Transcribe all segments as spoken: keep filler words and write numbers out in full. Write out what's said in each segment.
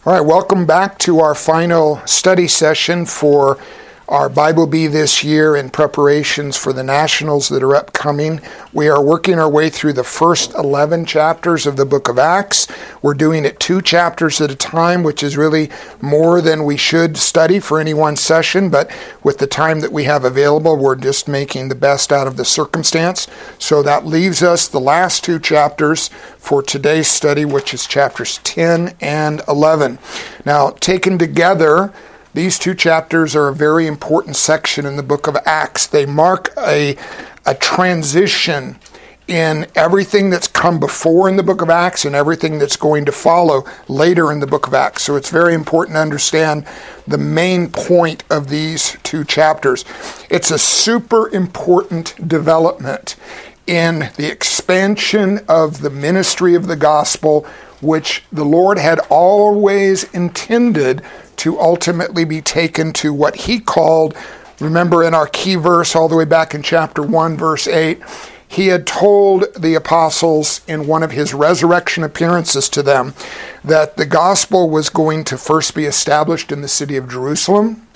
All right, welcome back to our final study session for our Bible Bee this year in preparations for the Nationals that are upcoming. We are working our way through the first eleven chapters of the book of Acts. We're doing it two chapters at a time, which is really more than we should study for any one session, but with the time that we have available, we're just making the best out of the circumstance. So that leaves us the last two chapters for today's study, which is chapters ten and eleven. Now, taken together, these two chapters are a very important section in the book of Acts. They mark a, a transition in everything that's come before in the book of Acts and everything that's going to follow later in the book of Acts. So it's very important to understand the main point of these two chapters. It's a super important development in the expansion of the ministry of the gospel, which the Lord had always intended to ultimately be taken to what he called, remember in our key verse all the way back in chapter one, verse eight, he had told the apostles in one of his resurrection appearances to them that the gospel was going to first be established in the city of Jerusalem.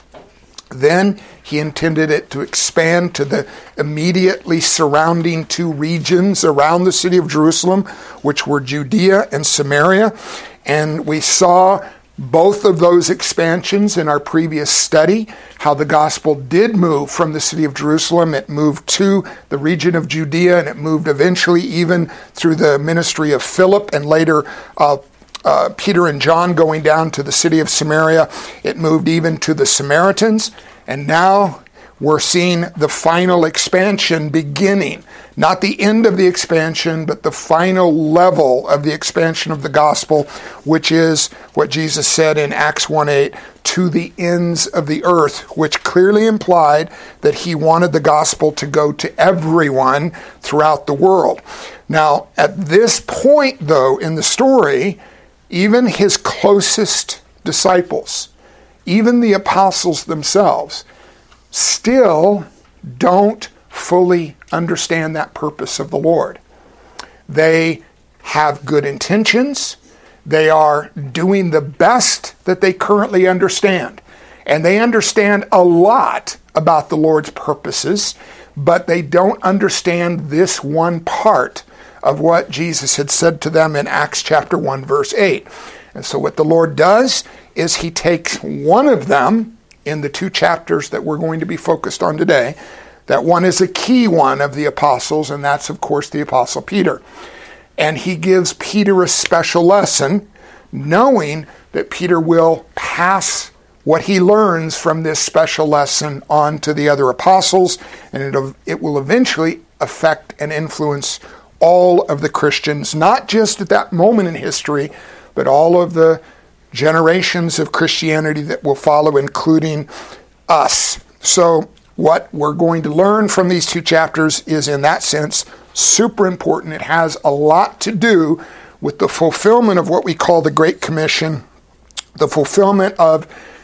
Then he intended it to expand to the immediately surrounding two regions around the city of Jerusalem, which were Judea and Samaria. And we saw both of those expansions in our previous study, how the gospel did move from the city of Jerusalem. It moved to the region of Judea, and it moved eventually even through the ministry of Philip, and later uh, uh, Peter and John going down to the city of Samaria. It moved even to the Samaritans, and now we're seeing the final expansion beginning. Not the end of the expansion, but the final level of the expansion of the gospel, which is what Jesus said in Acts one eight, to the ends of the earth, which clearly implied that he wanted the gospel to go to everyone throughout the world. Now, at this point, though, in the story, even his closest disciples, even the apostles themselves, still don't fully understand that purpose of the Lord. They have good intentions. They are doing the best that they currently understand. And they understand a lot about the Lord's purposes, but they don't understand this one part of what Jesus had said to them in Acts chapter one, verse eight. And so what the Lord does is he takes one of them in the two chapters that we're going to be focused on today. That one is a key one of the apostles, and that's, of course, the apostle Peter. And he gives Peter a special lesson, knowing that Peter will pass what he learns from this special lesson on to the other apostles, and it, it will eventually affect and influence all of the Christians, not just at that moment in history, but all of the generations of Christianity that will follow, including us. So what we're going to learn from these two chapters is, in that sense, super important. It has a lot to do with the fulfillment of what we call the Great Commission, the fulfillment of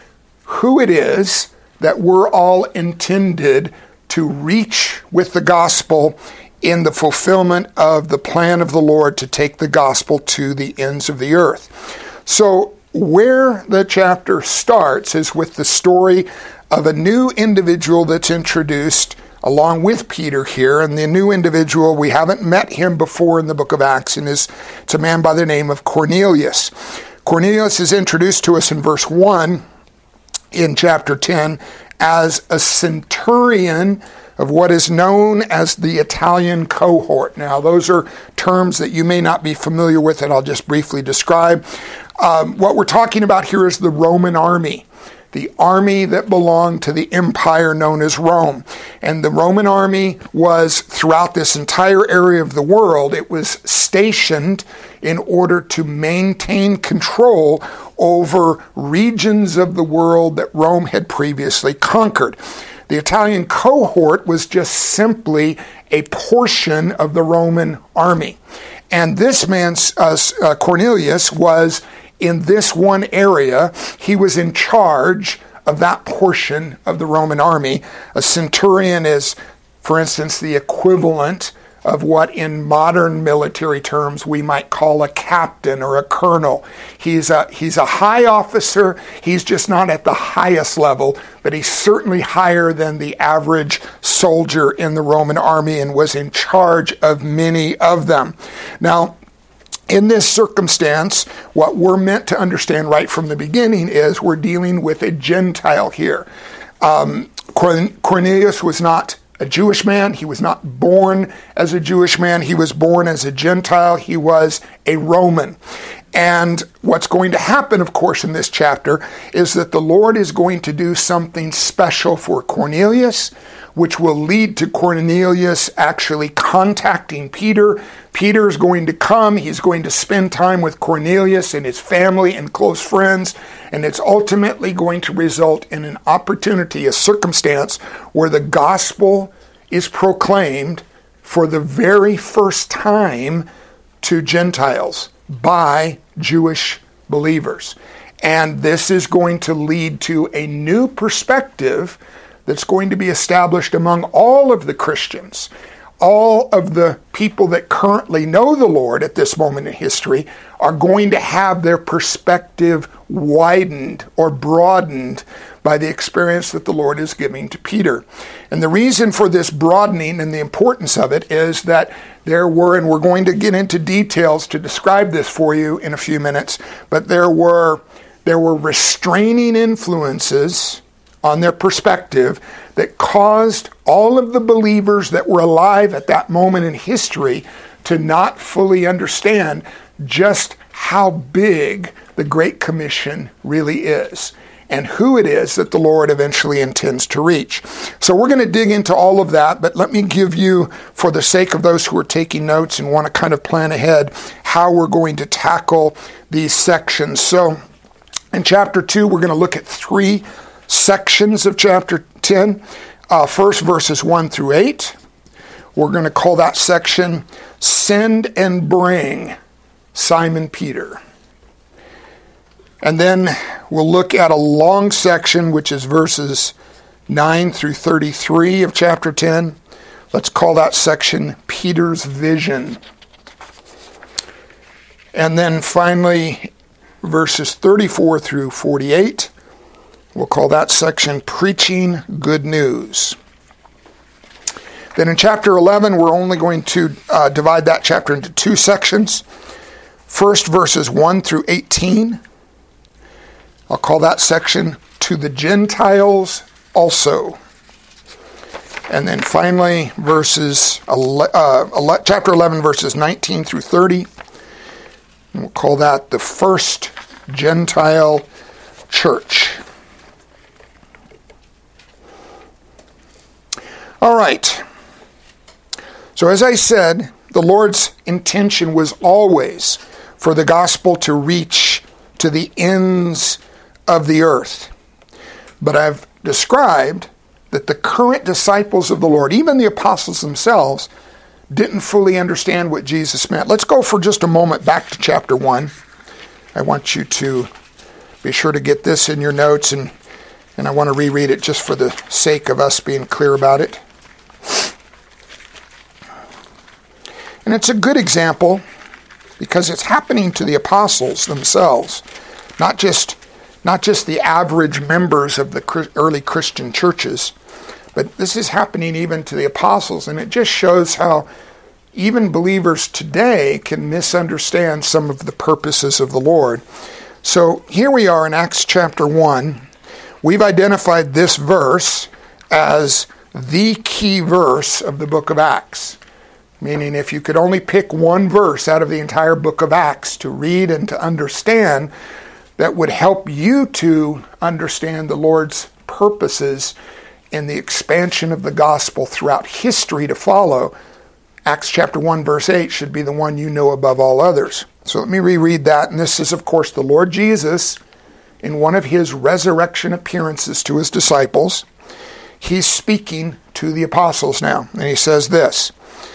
who it is that we're all intended to reach with the gospel in the fulfillment of the plan of the Lord to take the gospel to the ends of the earth. So where the chapter starts is with the story of a new individual that's introduced along with Peter here. And the new individual, we haven't met him before in the book of Acts, and is, it's a man by the name of Cornelius. Cornelius is introduced to us in verse one in chapter ten as a centurion of what is known as the Italian cohort. Now, those are terms that you may not be familiar with, and I'll just briefly describe. Um, what we're talking about here is the Roman army, the army that belonged to the empire known as Rome. And the Roman army was, throughout this entire area of the world, it was stationed in order to maintain control over regions of the world that Rome had previously conquered. The Italian cohort was just simply a portion of the Roman army. And this man, uh, uh, Cornelius, was in this one area. He was in charge of that portion of the Roman army. A centurion is, for instance, the equivalent of what in modern military terms we might call a captain or a colonel. He's a, he's a high officer. He's just not at the highest level, but he's certainly higher than the average soldier in the Roman army and was in charge of many of them. Now, in this circumstance, what we're meant to understand right from the beginning is we're dealing with a Gentile here. Um, Cornelius was not a Jewish man. He was not born as a Jewish man. He was born as a Gentile. He was a Roman. And what's going to happen, of course, in this chapter is that the Lord is going to do something special for Cornelius, which will lead to Cornelius actually contacting Peter. Peter is going to come. He's going to spend time with Cornelius and his family and close friends. And it's ultimately going to result in an opportunity, a circumstance where the gospel is proclaimed for the very first time to Gentiles by Jewish believers. And this is going to lead to a new perspective that's going to be established among all of the Christians. All of the people that currently know the Lord at this moment in history are going to have their perspective widened or broadened by the experience that the Lord is giving to Peter. And the reason for this broadening and the importance of it is that there were, and we're going to get into details to describe this for you in a few minutes, but there were there were restraining influences on their perspective that caused all of the believers that were alive at that moment in history to not fully understand just how big the Great Commission really is and who it is that the Lord eventually intends to reach. So we're going to dig into all of that, but let me give you, for the sake of those who are taking notes and want to kind of plan ahead, how we're going to tackle these sections. So in chapter two, we're going to look at three sections of chapter ten. Uh, first, verses one through eight. We're going to call that section, Send and Bring Simon Peter. And then we'll look at a long section, which is verses nine through thirty-three of chapter ten. Let's call that section Peter's Vision. And then finally, verses thirty-four through forty-eight. We'll call that section Preaching Good News. Then in chapter eleven, we're only going to uh, divide that chapter into two sections. First, verses one through eighteen. I'll call that section To the Gentiles Also. And then finally, verses uh, chapter eleven, verses nineteen through thirty. And we'll call that The First Gentile Church. All right. So as I said, the Lord's intention was always for the gospel to reach to the ends of the earth. But I've described that the current disciples of the Lord, even the apostles themselves, didn't fully understand what Jesus meant. Let's go for just a moment back to chapter one. I want you to be sure to get this in your notes, and, and I want to reread it just for the sake of us being clear about it. And it's a good example because it's happening to the apostles themselves, not just not just the average members of the early Christian churches, but this is happening even to the apostles, and it just shows how even believers today can misunderstand some of the purposes of the Lord. So here we are in Acts chapter one. We've identified this verse as the key verse of the book of Acts. Meaning if you could only pick one verse out of the entire book of Acts to read and to understand that would help you to understand the Lord's purposes in the expansion of the gospel throughout history to follow, Acts chapter one verse eight should be the one you know above all others. So let me reread that. And this is, of course, the Lord Jesus in one of his resurrection appearances to his disciples. He's speaking to the apostles now. And he says this,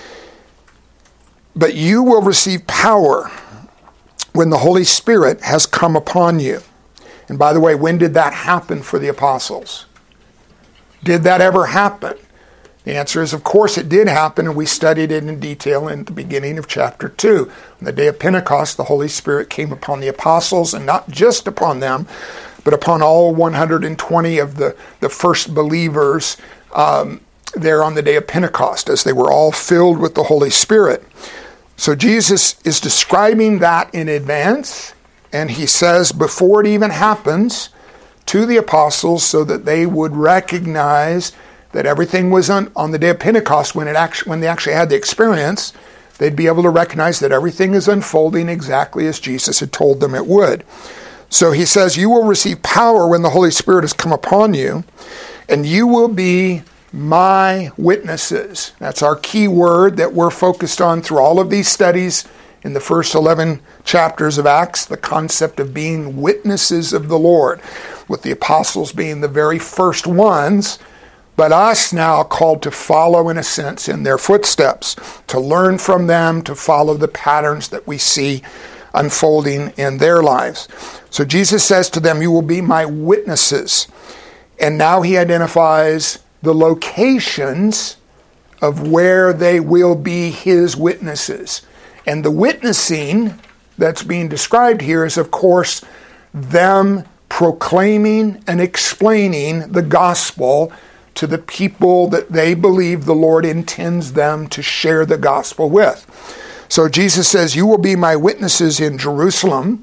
"But you will receive power when the Holy Spirit has come upon you." And by the way, when did that happen for the apostles? Did that ever happen? The answer is, of course, it did happen, and we studied it in detail in the beginning of chapter two. On the day of Pentecost, the Holy Spirit came upon the apostles, and not just upon them, but upon all one hundred twenty of the, the first believers um, there on the day of Pentecost, as they were all filled with the Holy Spirit. So Jesus is describing that in advance, and he says before it even happens to the apostles, so that they would recognize that everything was on, on the day of Pentecost, when it actually, when they actually had the experience, they'd be able to recognize that everything is unfolding exactly as Jesus had told them it would. So he says, you will receive power when the Holy Spirit has come upon you, and you will be my witnesses. That's our key word that we're focused on through all of these studies in the first eleven chapters of Acts, the concept of being witnesses of the Lord, with the apostles being the very first ones, but us now called to follow, in a sense, in their footsteps, to learn from them, to follow the patterns that we see unfolding in their lives. So Jesus says to them, you will be my witnesses. And now he identifies the locations of where they will be his witnesses. And the witnessing that's being described here is, of course, them proclaiming and explaining the gospel to the people that they believe the Lord intends them to share the gospel with. So Jesus says, you will be my witnesses in Jerusalem.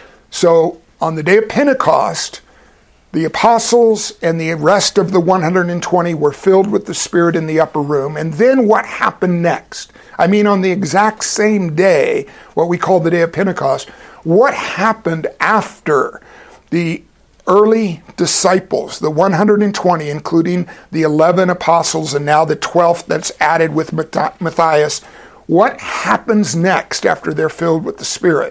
So on the day of Pentecost, the apostles and the rest of the one hundred twenty were filled with the Spirit in the upper room. And then what happened next? I mean, on the exact same day, what we call the day of Pentecost, what happened after the early disciples, the one hundred twenty, including the eleven apostles and now the twelfth that's added with Matthias, what happens next after they're filled with the Spirit?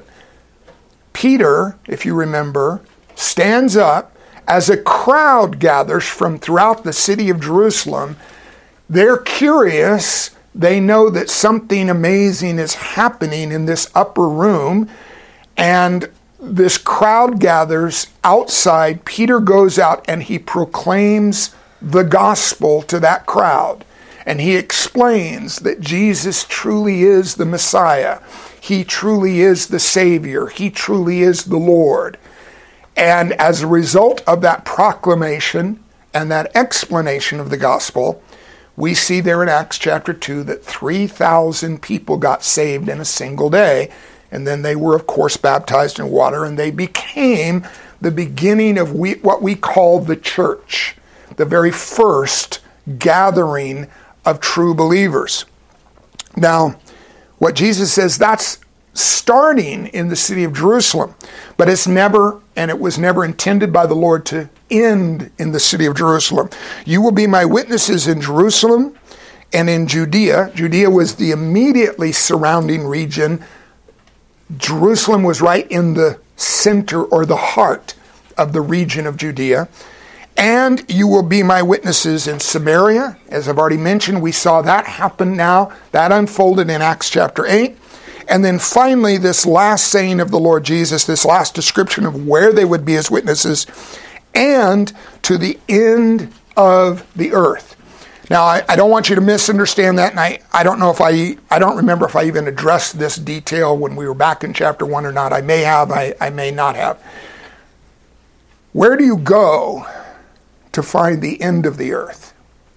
Peter, if you remember, stands up as a crowd gathers from throughout the city of Jerusalem. They're curious. They know that something amazing is happening in this upper room, and this crowd gathers outside. Peter goes out and he proclaims the gospel to that crowd. And he explains that Jesus truly is the Messiah. He truly is the Savior. He truly is the Lord. And as a result of that proclamation and that explanation of the gospel, we see there in Acts chapter two that three thousand people got saved in a single day. And then they were, of course, baptized in water, and they became the beginning of we, what we call the church, the very first gathering of true believers. Now, what Jesus says, that's starting in the city of Jerusalem, but it's never, and it was never intended by the Lord to end in the city of Jerusalem. You will be my witnesses in Jerusalem and in Judea. Judea was the immediately surrounding region. Jerusalem was right in the center or the heart of the region of Judea. And you will be my witnesses in Samaria. As I've already mentioned, we saw that happen now. That unfolded in Acts chapter eight. And then finally, this last saying of the Lord Jesus, this last description of where they would be his witnesses, and to the end of the earth. Now, I, I don't want you to misunderstand that, and I, I don't know if I, I don't remember if I even addressed this detail when we were back in chapter one or not. I may have, I, I may not have. Where do you go to find the end of the earth?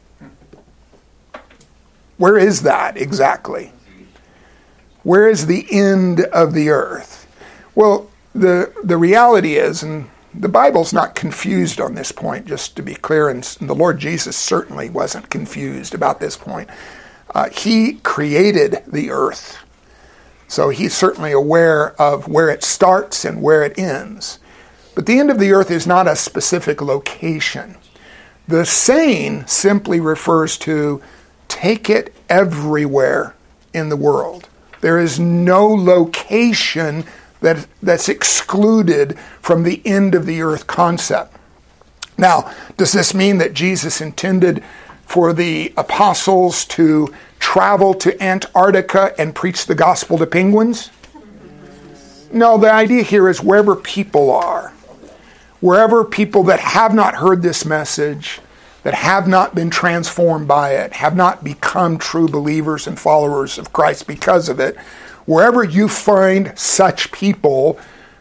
Where is that exactly? Where is the end of the earth? Well, the the reality is, and the Bible's not confused on this point, just to be clear, and the Lord Jesus certainly wasn't confused about this point. Uh, he created the earth, so he's certainly aware of where it starts and where it ends. But the end of the earth is not a specific location. The saying simply refers to take it everywhere in the world. There is no location that that's excluded from the end of the earth concept. Now, does this mean that Jesus intended for the apostles to travel to Antarctica and preach the gospel to penguins? No, the idea here is wherever people are, wherever people that have not heard this message, that have not been transformed by it, have not become true believers and followers of Christ because of it, wherever you find such people,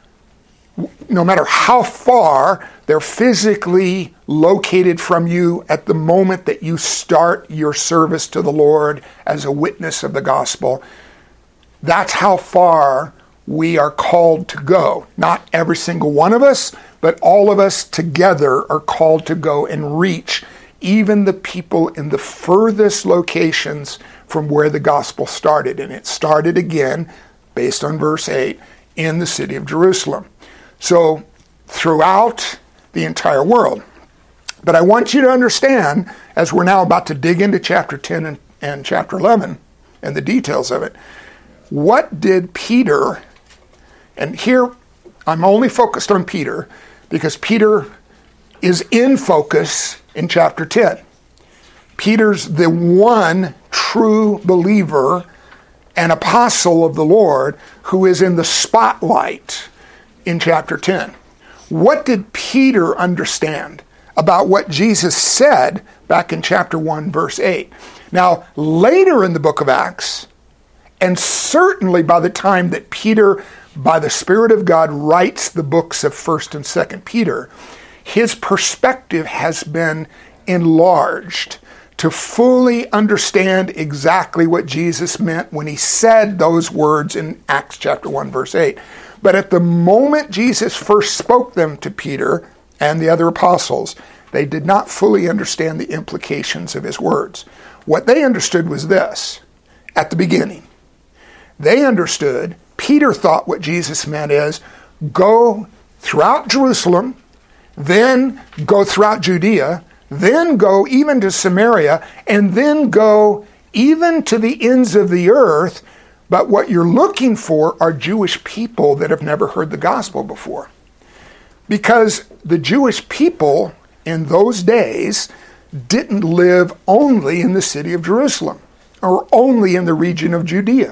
no matter how far they're physically located from you at the moment that you start your service to the Lord as a witness of the gospel, that's how far we are called to go. Not every single one of us, but all of us together are called to go and reach even the people in the furthest locations from where the gospel started. And it started again, based on verse eight, in the city of Jerusalem. So throughout the entire world. But I want you to understand, as we're now about to dig into chapter ten and, and chapter eleven and the details of it, what did Peter, and here I'm only focused on Peter because Peter is in focus in chapter ten. Peter's the one true believer and apostle of the Lord who is in the spotlight in chapter ten. What did Peter understand about what Jesus said back in chapter one, verse eight? Now, later in the book of Acts, and certainly by the time that Peter, by the Spirit of God, writes the books of First and Second Peter, his perspective has been enlarged to fully understand exactly what Jesus meant when he said those words in Acts chapter one, verse eight. But at the moment Jesus first spoke them to Peter and the other apostles, they did not fully understand the implications of his words. What they understood was this, at the beginning. They understood, Peter thought what Jesus meant is, go throughout Jerusalem, then go throughout Judea, then go even to Samaria, and then go even to the ends of the earth. But what you're looking for are Jewish people that have never heard the gospel before. Because the Jewish people in those days didn't live only in the city of Jerusalem or only in the region of Judea.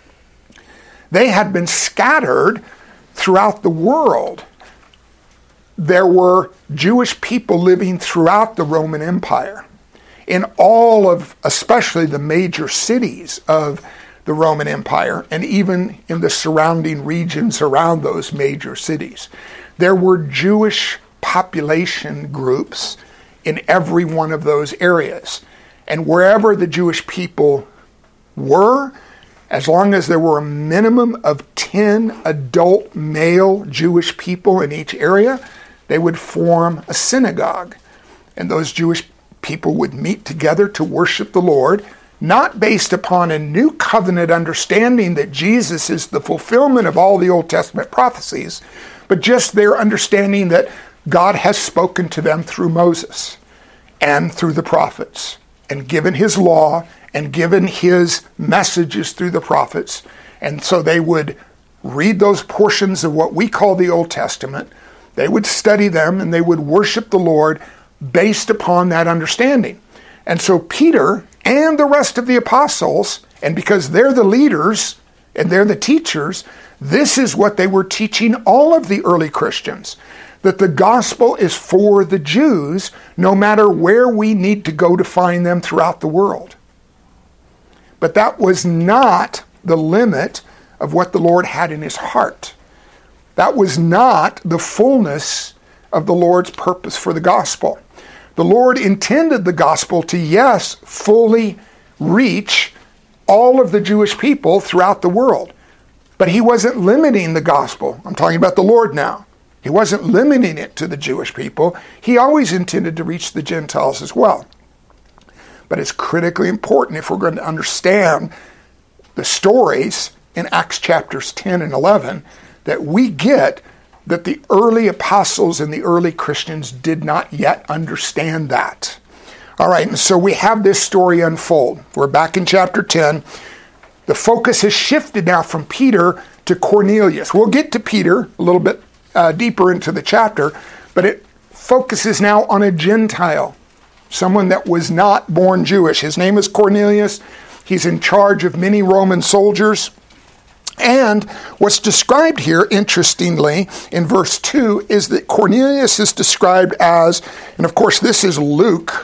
They had been scattered throughout the world. There were Jewish people living throughout the Roman Empire, in all of, especially the major cities of the Roman Empire, and even in the surrounding regions around those major cities. There were Jewish population groups in every one of those areas. And wherever the Jewish people were, as long as there were a minimum of ten adult male Jewish people in each area, they would form a synagogue. And those Jewish people would meet together to worship the Lord, not based upon a new covenant understanding that Jesus is the fulfillment of all the Old Testament prophecies, but just their understanding that God has spoken to them through Moses and through the prophets, and given his law and given his messages through the prophets. And so they would read those portions of what we call the Old Testament, they would study them, and they would worship the Lord based upon that understanding. And so Peter and the rest of the apostles, and because they're the leaders and they're the teachers, this is what they were teaching all of the early Christians, that the gospel is for the Jews, no matter where we need to go to find them throughout the world. But that was not the limit of what the Lord had in his heart. That was not the fullness of the Lord's purpose for the gospel. The Lord intended the gospel to, yes, fully reach all of the Jewish people throughout the world. But he wasn't limiting the gospel. I'm talking about the Lord now. He wasn't limiting it to the Jewish people. He always intended to reach the Gentiles as well. But it's critically important if we're going to understand the stories in Acts chapters ten and eleven that we get that the early apostles and the early Christians did not yet understand that. All right, and so we have this story unfold. We're back in chapter ten. The focus has shifted now from Peter to Cornelius. We'll get to Peter a little bit uh, deeper into the chapter, but it focuses now on a Gentile, someone that was not born Jewish. His name is Cornelius. He's in charge of many Roman soldiers. And what's described here, interestingly, in verse two, is that Cornelius is described as, and of course this is Luke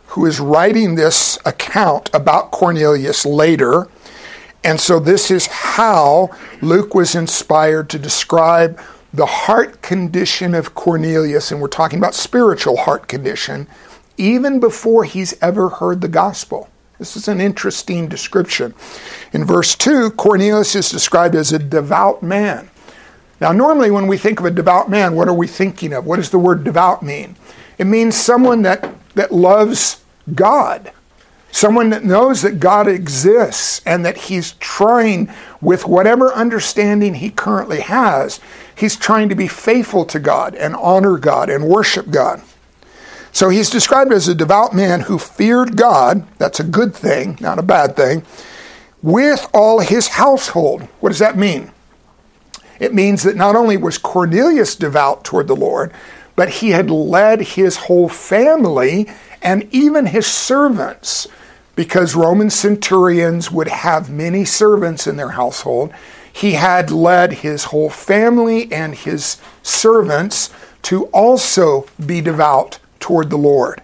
who is writing this account about Cornelius later. And so this is how Luke was inspired to describe the heart condition of Cornelius, and we're talking about spiritual heart condition, even before he's ever heard the gospel. This is an interesting description. In verse two, Cornelius is described as a devout man. Now, normally when we think of a devout man, what are we thinking of? What does the word devout mean? It means someone that, that loves God. Someone that knows that God exists and that he's trying, with whatever understanding he currently has, he's trying to be faithful to God and honor God and worship God. So he's described as a devout man who feared God. That's a good thing, not a bad thing. With all his household. What does that mean? It means that not only was Cornelius devout toward the Lord, but he had led his whole family and even his servants, because Roman centurions would have many servants in their household. He had led his whole family and his servants to also be devout toward the Lord.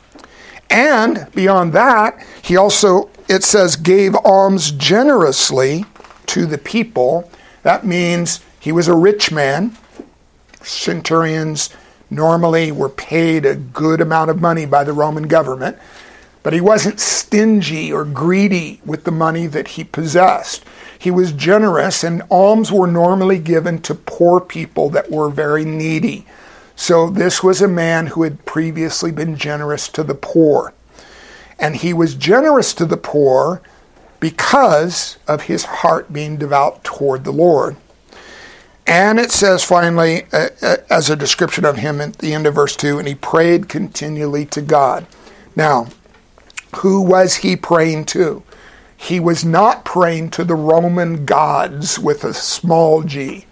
And beyond that, he also, it says, gave alms generously to the people. That means he was a rich man. Centurions normally were paid a good amount of money by the Roman government, but he wasn't stingy or greedy with the money that he possessed. He was generous, and alms were normally given to poor people that were very needy. So this was a man who had previously been generous to the poor. And he was generous to the poor because of his heart being devout toward the Lord. And it says finally, uh, uh, as a description of him at the end of verse two, and he prayed continually to God. Now, who was he praying to? He was not praying to the Roman gods with a small g.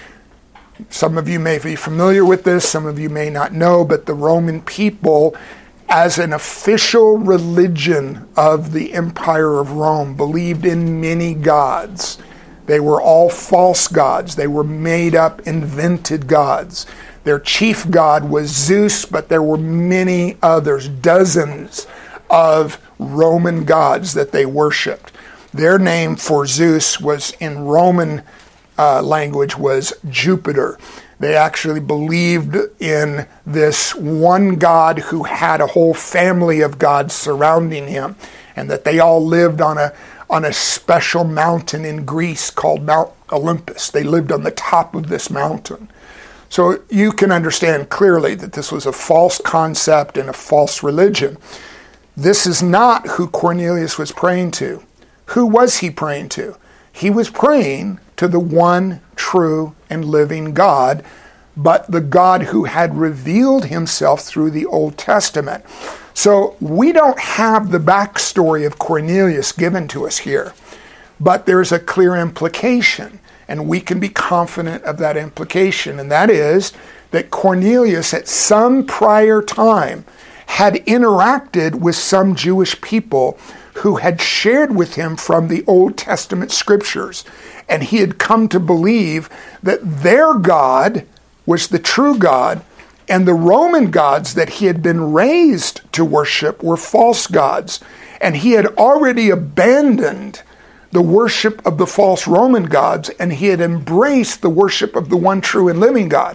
Some of you may be familiar with this, some of you may not know, but the Roman people, as an official religion of the Empire of Rome, believed in many gods. They were all false gods. They were made up, invented gods. Their chief god was Zeus, but there were many others, dozens of Roman gods that they worshipped. Their name for Zeus was, in Roman uh, language, was Jupiter. They actually believed in this one god who had a whole family of gods surrounding him, and that they all lived on a on a special mountain in Greece called Mount Olympus. They lived on the top of this mountain. So you can understand clearly that this was a false concept and a false religion. This is not who Cornelius was praying to. Who was he praying to? He was praying to the one true and living God, but the God who had revealed himself through the Old Testament. So we don't have the backstory of Cornelius given to us here, but there's a clear implication, and we can be confident of that implication, and that is that Cornelius at some prior time had interacted with some Jewish people who had shared with him from the Old Testament scriptures, and he had come to believe that their God was the true God, and the Roman gods that he had been raised to worship were false gods. And he had already abandoned the worship of the false Roman gods, and he had embraced the worship of the one true and living God.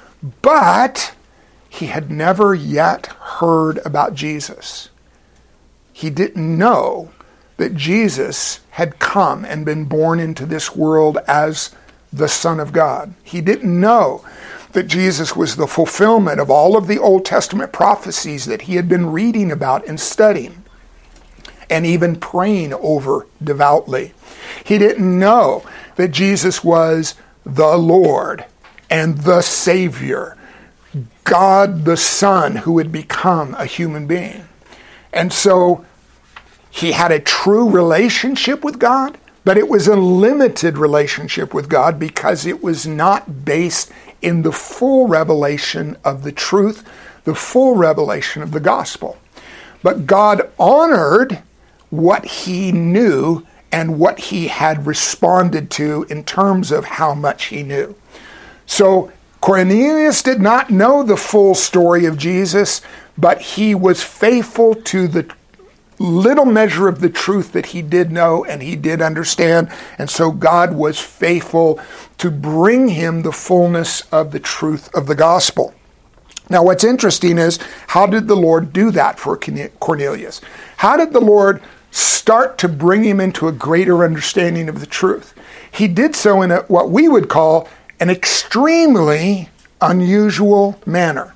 But he had never yet heard about Jesus. He didn't know that Jesus had come and been born into this world as the Son of God. He didn't know that Jesus was the fulfillment of all of the Old Testament prophecies that he had been reading about and studying, and even praying over devoutly. He didn't know that Jesus was the Lord and the Savior, God the Son who had become a human being. And so he had a true relationship with God, but it was a limited relationship with God because it was not based in the full revelation of the truth, the full revelation of the gospel. But God honored what he knew and what he had responded to in terms of how much he knew. So Cornelius did not know the full story of Jesus, but he was faithful to the little measure of the truth that he did know and he did understand. And so God was faithful to bring him the fullness of the truth of the gospel. Now, what's interesting is, how did the Lord do that for Cornelius? How did the Lord start to bring him into a greater understanding of the truth? He did so in a, what we would call an extremely unusual manner.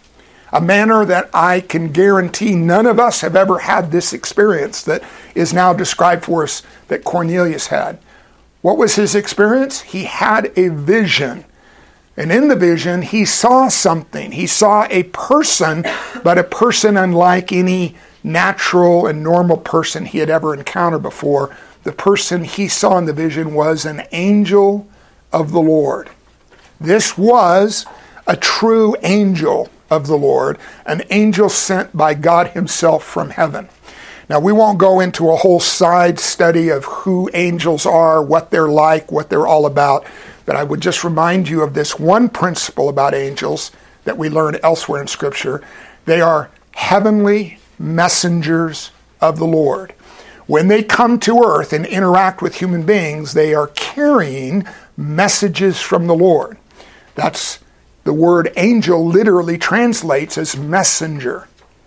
A manner that I can guarantee none of us have ever had this experience that is now described for us that Cornelius had. What was his experience? He had a vision. And in the vision, he saw something. He saw a person, but a person unlike any natural and normal person he had ever encountered before. The person he saw in the vision was an angel of the Lord. This was a true angel of the Lord, an angel sent by God himself from heaven. Now, we won't go into a whole side study of who angels are, what they're like, what they're all about, but I would just remind you of this one principle about angels that we learn elsewhere in Scripture. They are heavenly messengers of the Lord. When they come to earth and interact with human beings, they are carrying messages from the Lord. That's the word angel literally translates as messenger.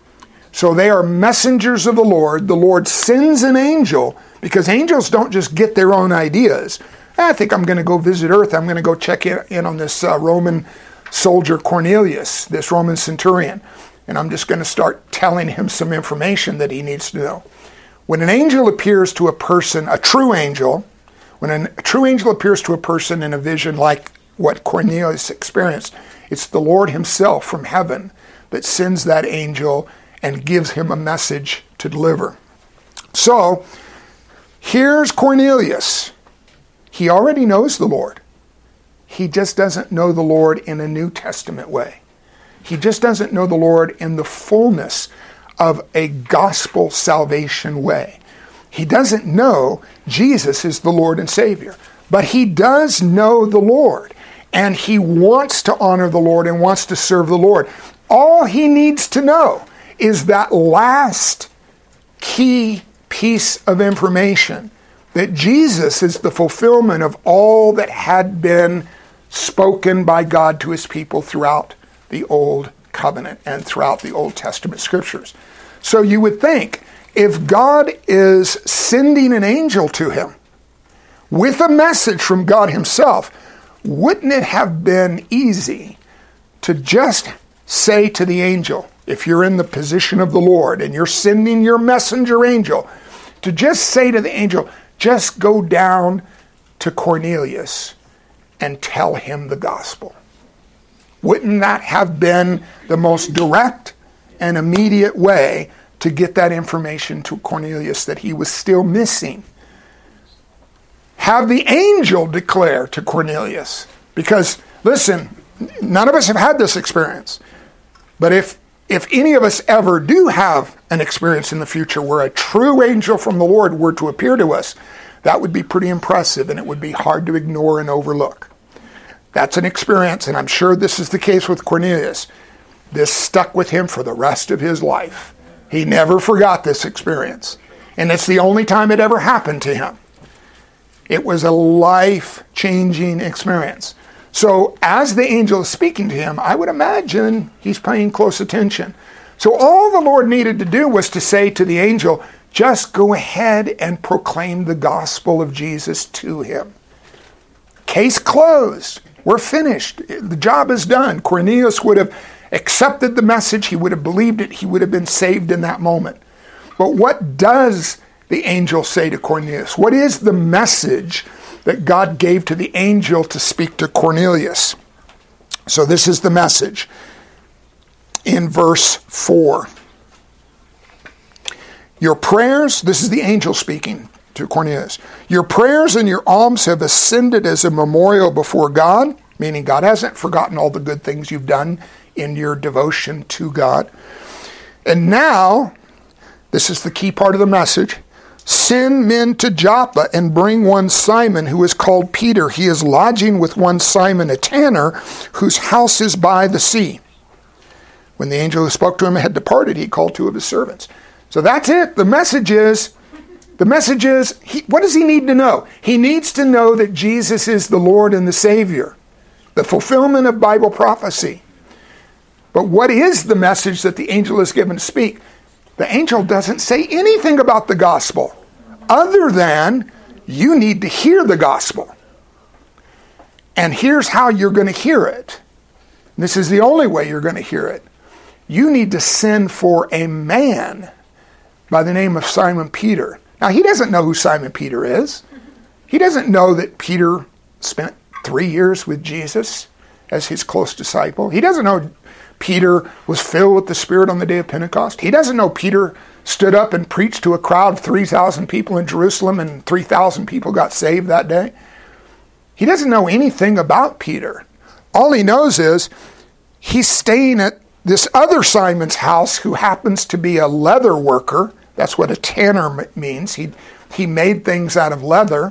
So they are messengers of the Lord. The Lord sends an angel, because angels don't just get their own ideas. I think I'm going to go visit earth. I'm going to go check in, in on this uh, Roman soldier Cornelius, this Roman centurion. And I'm just going to start telling him some information that he needs to know. When an angel appears to a person, a true angel, when an, a true angel appears to a person in a vision like what Cornelius experienced, it's the Lord himself from heaven that sends that angel and gives him a message to deliver. So, here's Cornelius. He already knows the Lord. He just doesn't know the Lord in a New Testament way. He just doesn't know the Lord in the fullness of a gospel salvation way. He doesn't know Jesus is the Lord and Savior. But he does know the Lord. And he wants to honor the Lord and wants to serve the Lord. All he needs to know is that last key piece of information, that Jesus is the fulfillment of all that had been spoken by God to his people throughout the Old Covenant and throughout the Old Testament Scriptures. So you would think, if God is sending an angel to him with a message from God himself, wouldn't it have been easy to just say to the angel, if you're in the position of the Lord and you're sending your messenger angel, to just say to the angel, just go down to Cornelius and tell him the gospel? Wouldn't that have been the most direct and immediate way to get that information to Cornelius that he was still missing? Have the angel declare to Cornelius. Because, listen, none of us have had this experience. But if if any of us ever do have an experience in the future where a true angel from the Lord were to appear to us, that would be pretty impressive, and it would be hard to ignore and overlook. That's an experience, and I'm sure this is the case with Cornelius. This stuck with him for the rest of his life. He never forgot this experience. And it's the only time it ever happened to him. It was a life-changing experience. So as the angel is speaking to him, I would imagine he's paying close attention. So all the Lord needed to do was to say to the angel, just go ahead and proclaim the gospel of Jesus to him. Case closed. We're finished. The job is done. Cornelius would have accepted the message. He would have believed it. He would have been saved in that moment. But what does the angel say to Cornelius? What is the message that God gave to the angel to speak to Cornelius? So this is the message in verse four. Your prayers, this is the angel speaking to Cornelius. Your prayers and your alms have ascended as a memorial before God, meaning God hasn't forgotten all the good things you've done in your devotion to God. And now, this is the key part of the message, Send men to Joppa and bring one Simon who is called Peter. He is lodging with one Simon, a tanner, whose house is by the sea. When the angel who spoke to him had departed, he called two of his servants. So that's it. The message is, the message is, he, what does he need to know? He needs to know that Jesus is the Lord and the Savior, the fulfillment of Bible prophecy. But what is the message that the angel is given to speak? The angel doesn't say anything about the gospel other than you need to hear the gospel. And here's how you're going to hear it. This is the only way you're going to hear it. You need to send for a man by the name of Simon Peter. Now, he doesn't know who Simon Peter is. He doesn't know that Peter spent three years with Jesus as his close disciple. He doesn't know Peter was filled with the Spirit on the day of Pentecost. He doesn't know Peter stood up and preached to a crowd of three thousand people in Jerusalem and three thousand people got saved that day. He doesn't know anything about Peter. All he knows is he's staying at this other Simon's house who happens to be a leather worker. That's what a tanner means. He, he made things out of leather.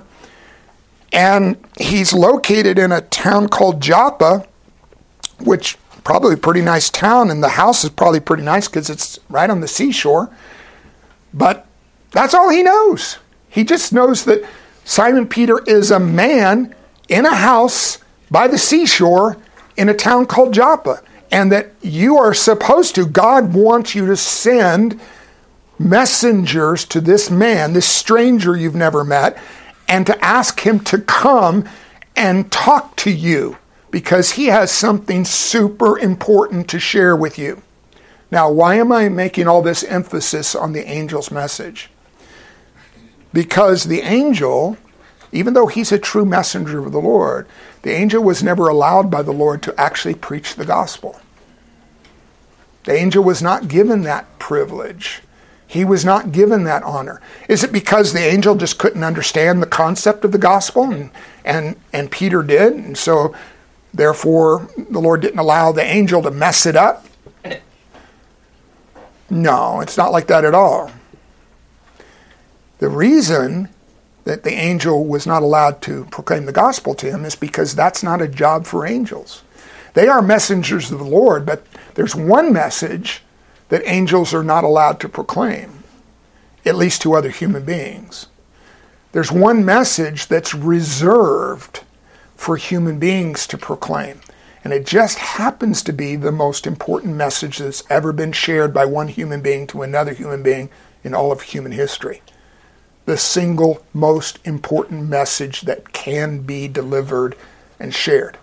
And he's located in a town called Joppa, which probably a pretty nice town, and the house is probably pretty nice because it's right on the seashore. But that's all he knows. He just knows that Simon Peter is a man in a house by the seashore in a town called Joppa, and that you are supposed to, God wants you to send messengers to this man, this stranger you've never met, and to ask him to come and talk to you, because he has something super important to share with you. Now, why am I making all this emphasis on the angel's message? Because the angel, even though he's a true messenger of the Lord, the angel was never allowed by the Lord to actually preach the gospel. The angel was not given that privilege. He was not given that honor. Is it because the angel just couldn't understand the concept of the gospel and, and, and Peter did, and so therefore, the Lord didn't allow the angel to mess it up? No, it's not like that at all. The reason that the angel was not allowed to proclaim the gospel to him is because that's not a job for angels. They are messengers of the Lord, but there's one message that angels are not allowed to proclaim, at least to other human beings. There's one message that's reserved for human beings to proclaim. And it just happens to be the most important message that's ever been shared by one human being to another human being in all of human history. The single most important message that can be delivered and shared.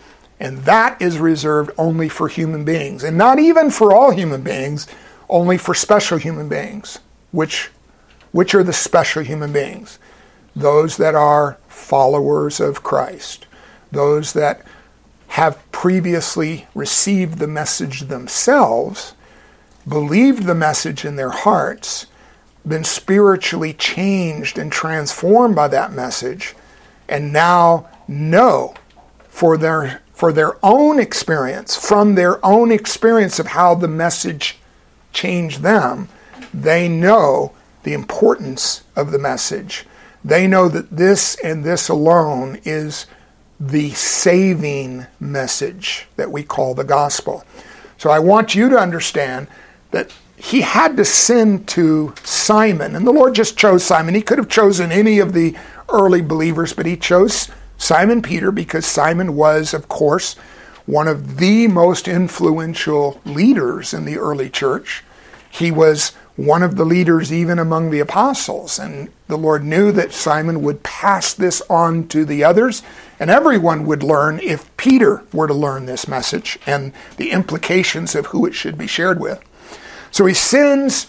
And that is reserved only for human beings. And not even for all human beings, only for special human beings. Which, which are the special human beings? Those that are followers of Christ. Those that have previously received the message themselves, believed the message in their hearts, been spiritually changed and transformed by that message, and now know for their for their own experience, from their own experience of how the message changed them, they know the importance of the message. They know that this and this alone is the saving message that we call the gospel. So I want you to understand that he had to send to Simon, and the Lord just chose Simon. He could have chosen any of the early believers, but he chose Simon Peter because Simon was, of course, one of the most influential leaders in the early church. He was one of the leaders even among the apostles, and the Lord knew that Simon would pass this on to the others, and everyone would learn if Peter were to learn this message and the implications of who it should be shared with. So he sends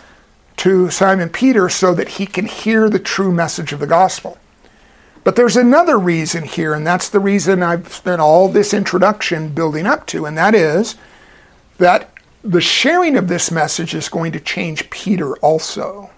to Simon Peter so that he can hear the true message of the gospel. But there's another reason here, and that's the reason I've spent all this introduction building up to, and that is that the sharing of this message is going to change Peter also.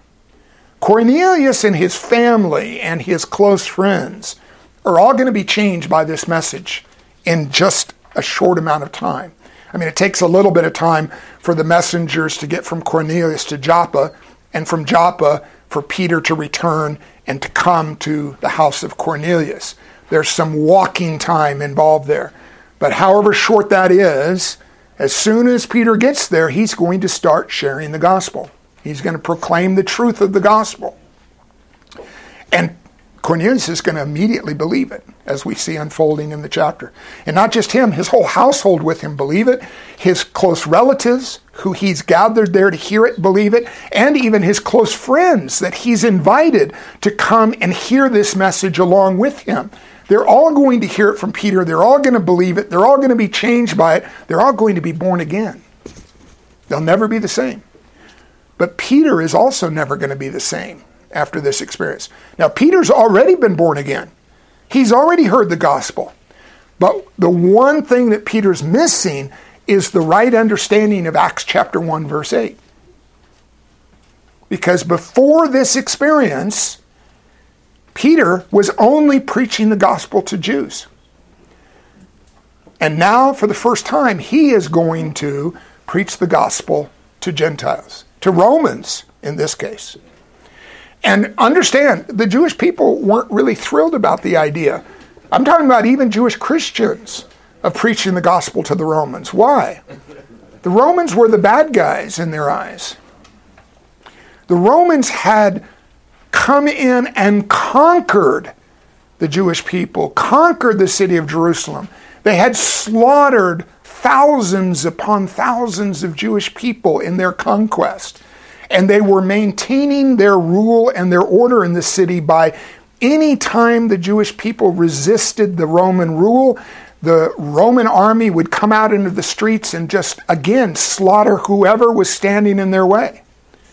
Cornelius and his family and his close friends are all going to be changed by this message in just a short amount of time. I mean, it takes a little bit of time for the messengers to get from Cornelius to Joppa, and from Joppa for Peter to return and to come to the house of Cornelius. There's some walking time involved there. But however short that is, as soon as Peter gets there, he's going to start sharing the gospel. He's going to proclaim the truth of the gospel. And Cornelius is going to immediately believe it, as we see unfolding in the chapter. And not just him, his whole household with him believe it. His close relatives, who he's gathered there to hear it, believe it. And even his close friends that he's invited to come and hear this message along with him. They're all going to hear it from Peter. They're all going to believe it. They're all going to be changed by it. They're all going to be born again. They'll never be the same. But Peter is also never going to be the same after this experience. Now, Peter's already been born again. He's already heard the gospel. But the one thing that Peter's missing is the right understanding of Acts chapter one, verse eight. Because before this experience, Peter was only preaching the gospel to Jews. And now, for the first time, he is going to preach the gospel to Gentiles, to Romans in this case. And understand, the Jewish people weren't really thrilled about the idea. I'm talking about even Jewish Christians of preaching the gospel to the Romans. Why? The Romans were the bad guys in their eyes. The Romans had come in and conquered the Jewish people, conquered the city of Jerusalem. They had slaughtered thousands upon thousands of Jewish people in their conquest. And they were maintaining their rule and their order in the city by any time the Jewish people resisted the Roman rule, the Roman army would come out into the streets and just, again, slaughter whoever was standing in their way.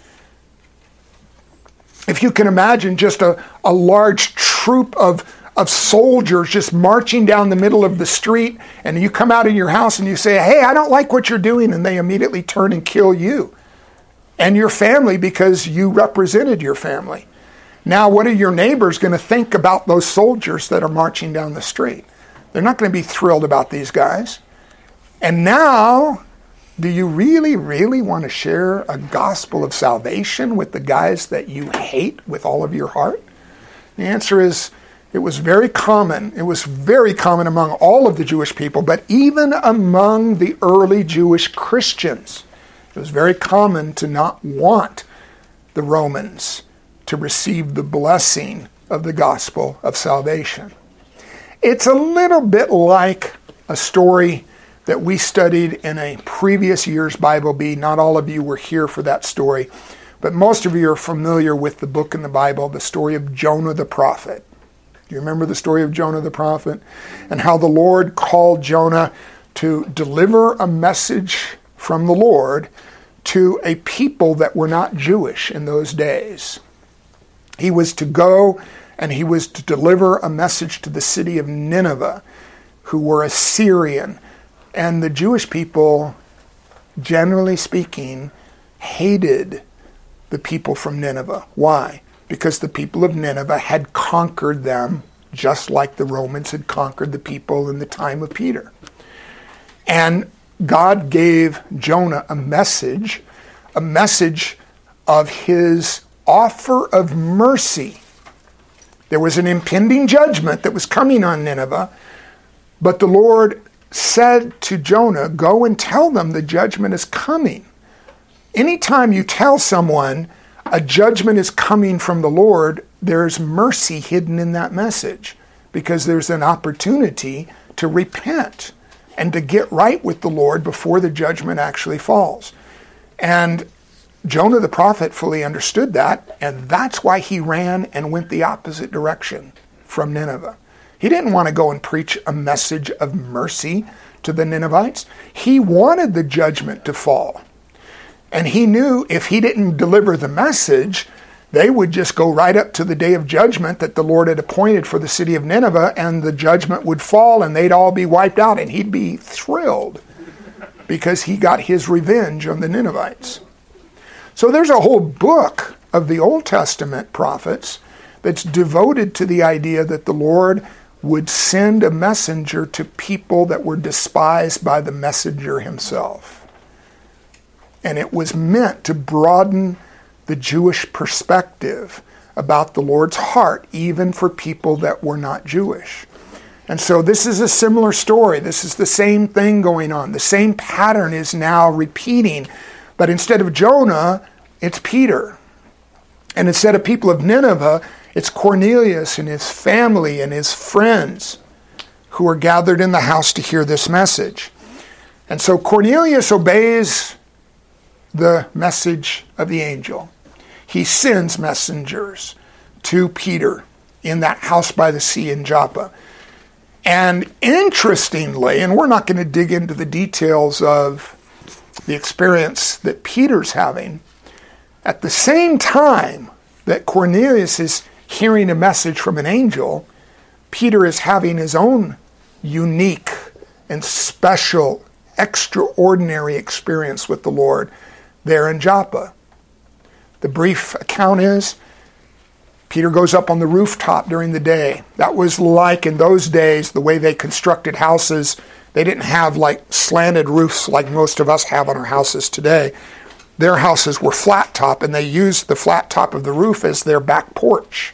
If you can imagine just a, a large troop of, of soldiers just marching down the middle of the street, and you come out of your house and you say, hey, I don't like what you're doing, and they immediately turn and kill you and your family because you represented your family. Now, what are your neighbors going to think about those soldiers that are marching down the street? They're not going to be thrilled about these guys. And now, do you really, really want to share a gospel of salvation with the guys that you hate with all of your heart? The answer is, it was very common. It was very common among all of the Jewish people, but even among the early Jewish Christians. It was very common to not want the Romans to receive the blessing of the gospel of salvation. It's a little bit like a story that we studied in a previous year's Bible Bee. Not all of you were here for that story, but most of you are familiar with the book in the Bible, the story of Jonah the prophet. Do you remember the story of Jonah the prophet? And how the Lord called Jonah to deliver a message from the Lord to a people that were not Jewish in those days. He was to go and he was to deliver a message to the city of Nineveh, who were Assyrian. And the Jewish people, generally speaking, hated the people from Nineveh. Why? Because the people of Nineveh had conquered them just like the Romans had conquered the people in the time of Peter. And God gave Jonah a message, a message of his offer of mercy. There was an impending judgment that was coming on Nineveh, but the Lord said to Jonah, go and tell them the judgment is coming. Anytime you tell someone a judgment is coming from the Lord, there's mercy hidden in that message, because there's an opportunity to repent and to get right with the Lord before the judgment actually falls. And Jonah the prophet fully understood that, and that's why he ran and went the opposite direction from Nineveh. He didn't want to go and preach a message of mercy to the Ninevites. He wanted the judgment to fall. And he knew if he didn't deliver the message, they would just go right up to the day of judgment that the Lord had appointed for the city of Nineveh, and the judgment would fall and they'd all be wiped out, and he'd be thrilled because he got his revenge on the Ninevites. So there's a whole book of the Old Testament prophets that's devoted to the idea that the Lord would send a messenger to people that were despised by the messenger himself. And it was meant to broaden the Jewish perspective about the Lord's heart, even for people that were not Jewish. And so this is a similar story. This is the same thing going on. The same pattern is now repeating. But instead of Jonah, it's Peter. And instead of people of Nineveh, it's Cornelius and his family and his friends who are gathered in the house to hear this message. And so Cornelius obeys the message of the angel. He sends messengers to Peter in that house by the sea in Joppa. And interestingly, and we're not going to dig into the details of the experience that Peter's having, at the same time that Cornelius is hearing a message from an angel, Peter is having his own unique and special, extraordinary experience with the Lord there in Joppa. The brief account is, Peter goes up on the rooftop during the day. That was like in those days, the way they constructed houses. They didn't have like slanted roofs like most of us have on our houses today. Their houses were flat top, and they used the flat top of the roof as their back porch.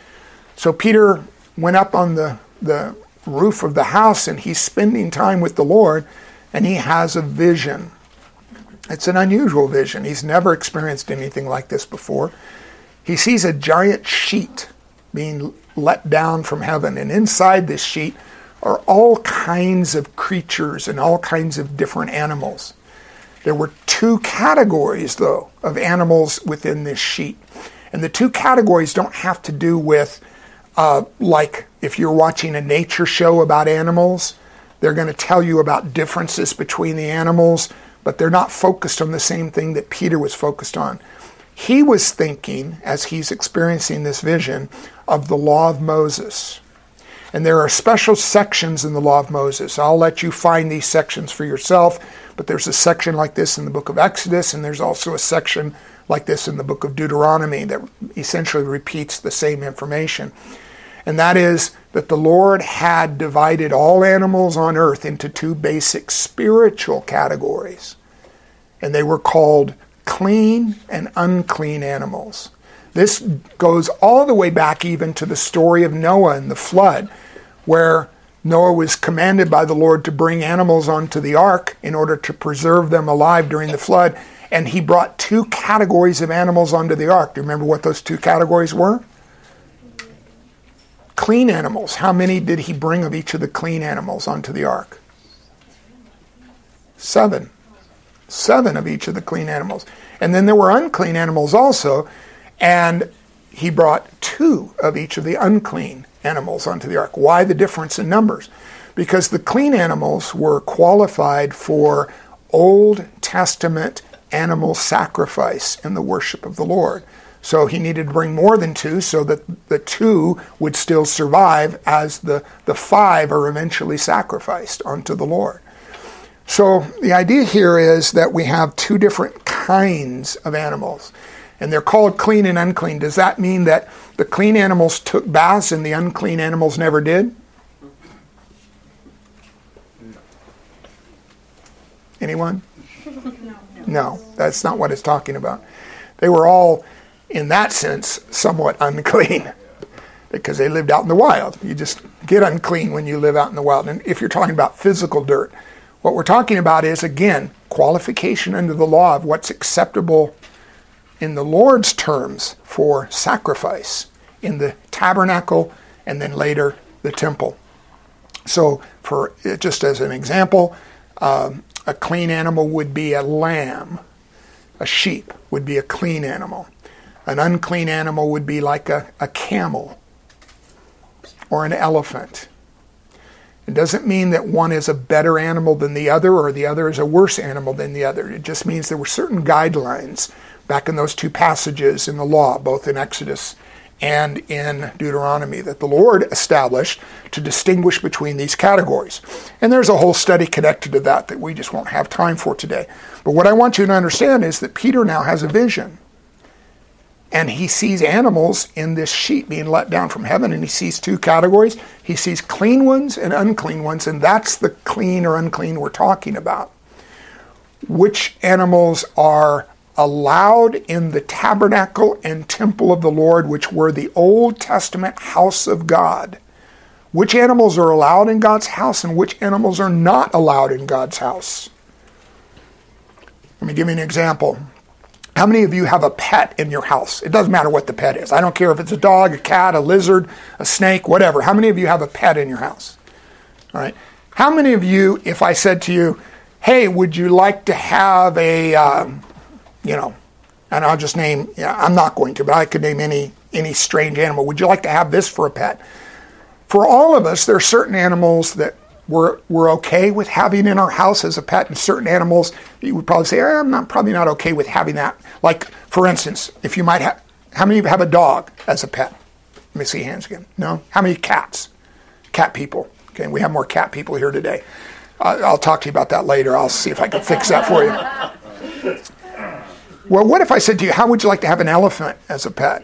So Peter went up on the, the roof of the house, and he's spending time with the Lord, and he has a vision. It's an unusual vision. He's never experienced anything like this before. He sees a giant sheet being let down from heaven, and inside this sheet are all kinds of creatures and all kinds of different animals. There were two categories, though, of animals within this sheet. And the two categories don't have to do with, uh, like if you're watching a nature show about animals, they're going to tell you about differences between the animals, but they're not focused on the same thing that Peter was focused on. He was thinking, as he's experiencing this vision, of the law of Moses. And there are special sections in the law of Moses. I'll let you find these sections for yourself, but there's a section like this in the book of Exodus, and there's also a section like this in the book of Deuteronomy that essentially repeats the same information. And that is that the Lord had divided all animals on earth into two basic spiritual categories. And they were called clean and unclean animals. This goes all the way back even to the story of Noah and the flood, where Noah was commanded by the Lord to bring animals onto the ark in order to preserve them alive during the flood. And he brought two categories of animals onto the ark. Do you remember what those two categories were? Clean animals. How many did he bring of each of the clean animals onto the ark? Seven. Seven of each of the clean animals. And then there were unclean animals also, and he brought two of each of the unclean animals onto the ark. Why the difference in numbers? Because the clean animals were qualified for Old Testament animal sacrifice in the worship of the Lord. So he needed to bring more than two so that the two would still survive as the, the five are eventually sacrificed unto the Lord. So the idea here is that we have two different kinds of animals, and they're called clean and unclean. Does that mean that the clean animals took baths and the unclean animals never did? Anyone? No. No, that's not what it's talking about. They were all, in that sense, somewhat unclean because they lived out in the wild. You just get unclean when you live out in the wild. And if you're talking about physical dirt, what we're talking about is, again, qualification under the law of what's acceptable in the Lord's terms for sacrifice in the tabernacle and then later the temple. So for just as an example, um, a clean animal would be a lamb. A sheep would be a clean animal. An unclean animal would be like a, a camel or an elephant. It doesn't mean that one is a better animal than the other or the other is a worse animal than the other. It just means there were certain guidelines back in those two passages in the law, both in Exodus and in Deuteronomy, that the Lord established to distinguish between these categories. And there's a whole study connected to that that we just won't have time for today. But what I want you to understand is that Peter now has a vision. And he sees animals in this sheet being let down from heaven, and he sees two categories. He sees clean ones and unclean ones, and that's the clean or unclean we're talking about. Which animals are allowed in the tabernacle and temple of the Lord, which were the Old Testament house of God. Which animals are allowed in God's house and which animals are not allowed in God's house? Let me give you an example. How many of you have a pet in your house? It doesn't matter what the pet is. I don't care if it's a dog, a cat, a lizard, a snake, whatever. How many of you have a pet in your house? All right. How many of you, if I said to you, hey, would you like to have a, um, you know, and I'll just name, yeah, I'm not going to, but I could name any any strange animal. Would you like to have this for a pet? For all of us, there are certain animals that we're, we're okay with having in our house as a pet, and certain animals you would probably say, I'm not probably not okay with having that. Like, for instance, if you might have, how many of you have a dog as a pet? Let me see hands again. No? How many cats? Cat people. Okay, we have more cat people here today. Uh, I'll talk to you about that later. I'll see if I can fix that for you. Well, what if I said to you, how would you like to have an elephant as a pet?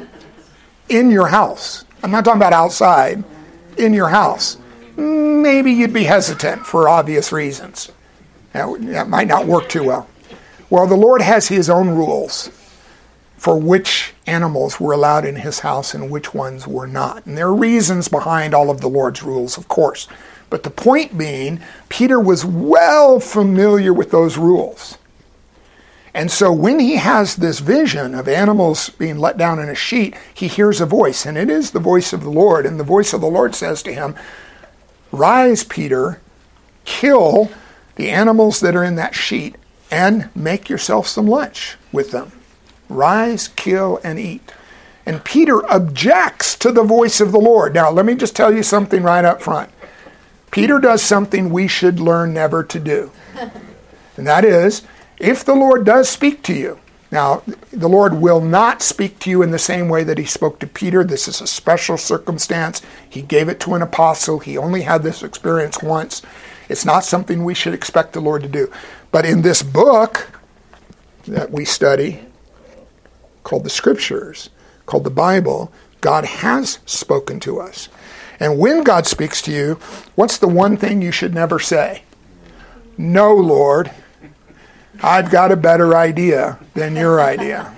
In your house. I'm not talking about outside. In your house. Maybe you'd be hesitant for obvious reasons. That, that might not work too well. Well, the Lord has his own rules for which animals were allowed in his house and which ones were not. And there are reasons behind all of the Lord's rules, of course. But the point being, Peter was well familiar with those rules. And so when he has this vision of animals being let down in a sheet, he hears a voice, and it is the voice of the Lord. And the voice of the Lord says to him, rise, Peter, kill the animals that are in that sheet, and make yourself some lunch with them. Rise, kill, and eat. And Peter objects to the voice of the Lord. Now, let me just tell you something right up front. Peter does something we should learn never to do. And that is, if the Lord does speak to you, now, the Lord will not speak to you in the same way that he spoke to Peter. This is a special circumstance. He gave it to an apostle. He only had this experience once. It's not something we should expect the Lord to do. But in this book that we study, called the Scriptures, called the Bible, God has spoken to us. And when God speaks to you, what's the one thing you should never say? No, Lord. I've got a better idea than your idea.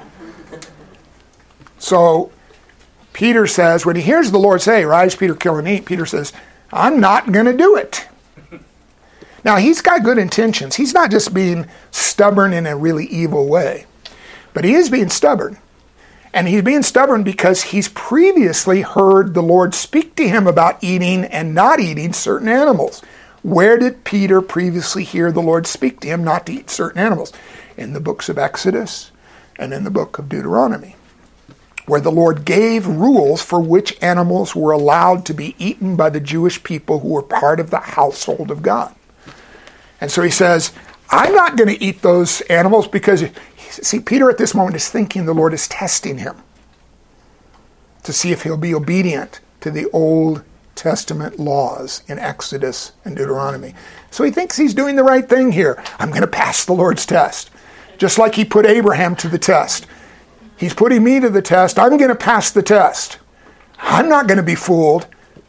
So Peter says, when he hears the Lord say, rise, Peter, kill and eat, Peter says, I'm not going to do it. Now, he's got good intentions. He's not just being stubborn in a really evil way, but he is being stubborn. And he's being stubborn because he's previously heard the Lord speak to him about eating and not eating certain animals. Where did Peter previously hear the Lord speak to him not to eat certain animals? In the books of Exodus and in the book of Deuteronomy, where the Lord gave rules for which animals were allowed to be eaten by the Jewish people who were part of the household of God. And so he says, I'm not going to eat those animals because, see, Peter at this moment is thinking the Lord is testing him to see if he'll be obedient to the Old Testament laws in Exodus and Deuteronomy. So he thinks he's doing the right thing here. I'm going to pass the Lord's test. Just like he put Abraham to the test. He's putting me to the test. I'm going to pass the test. I'm not going to be fooled.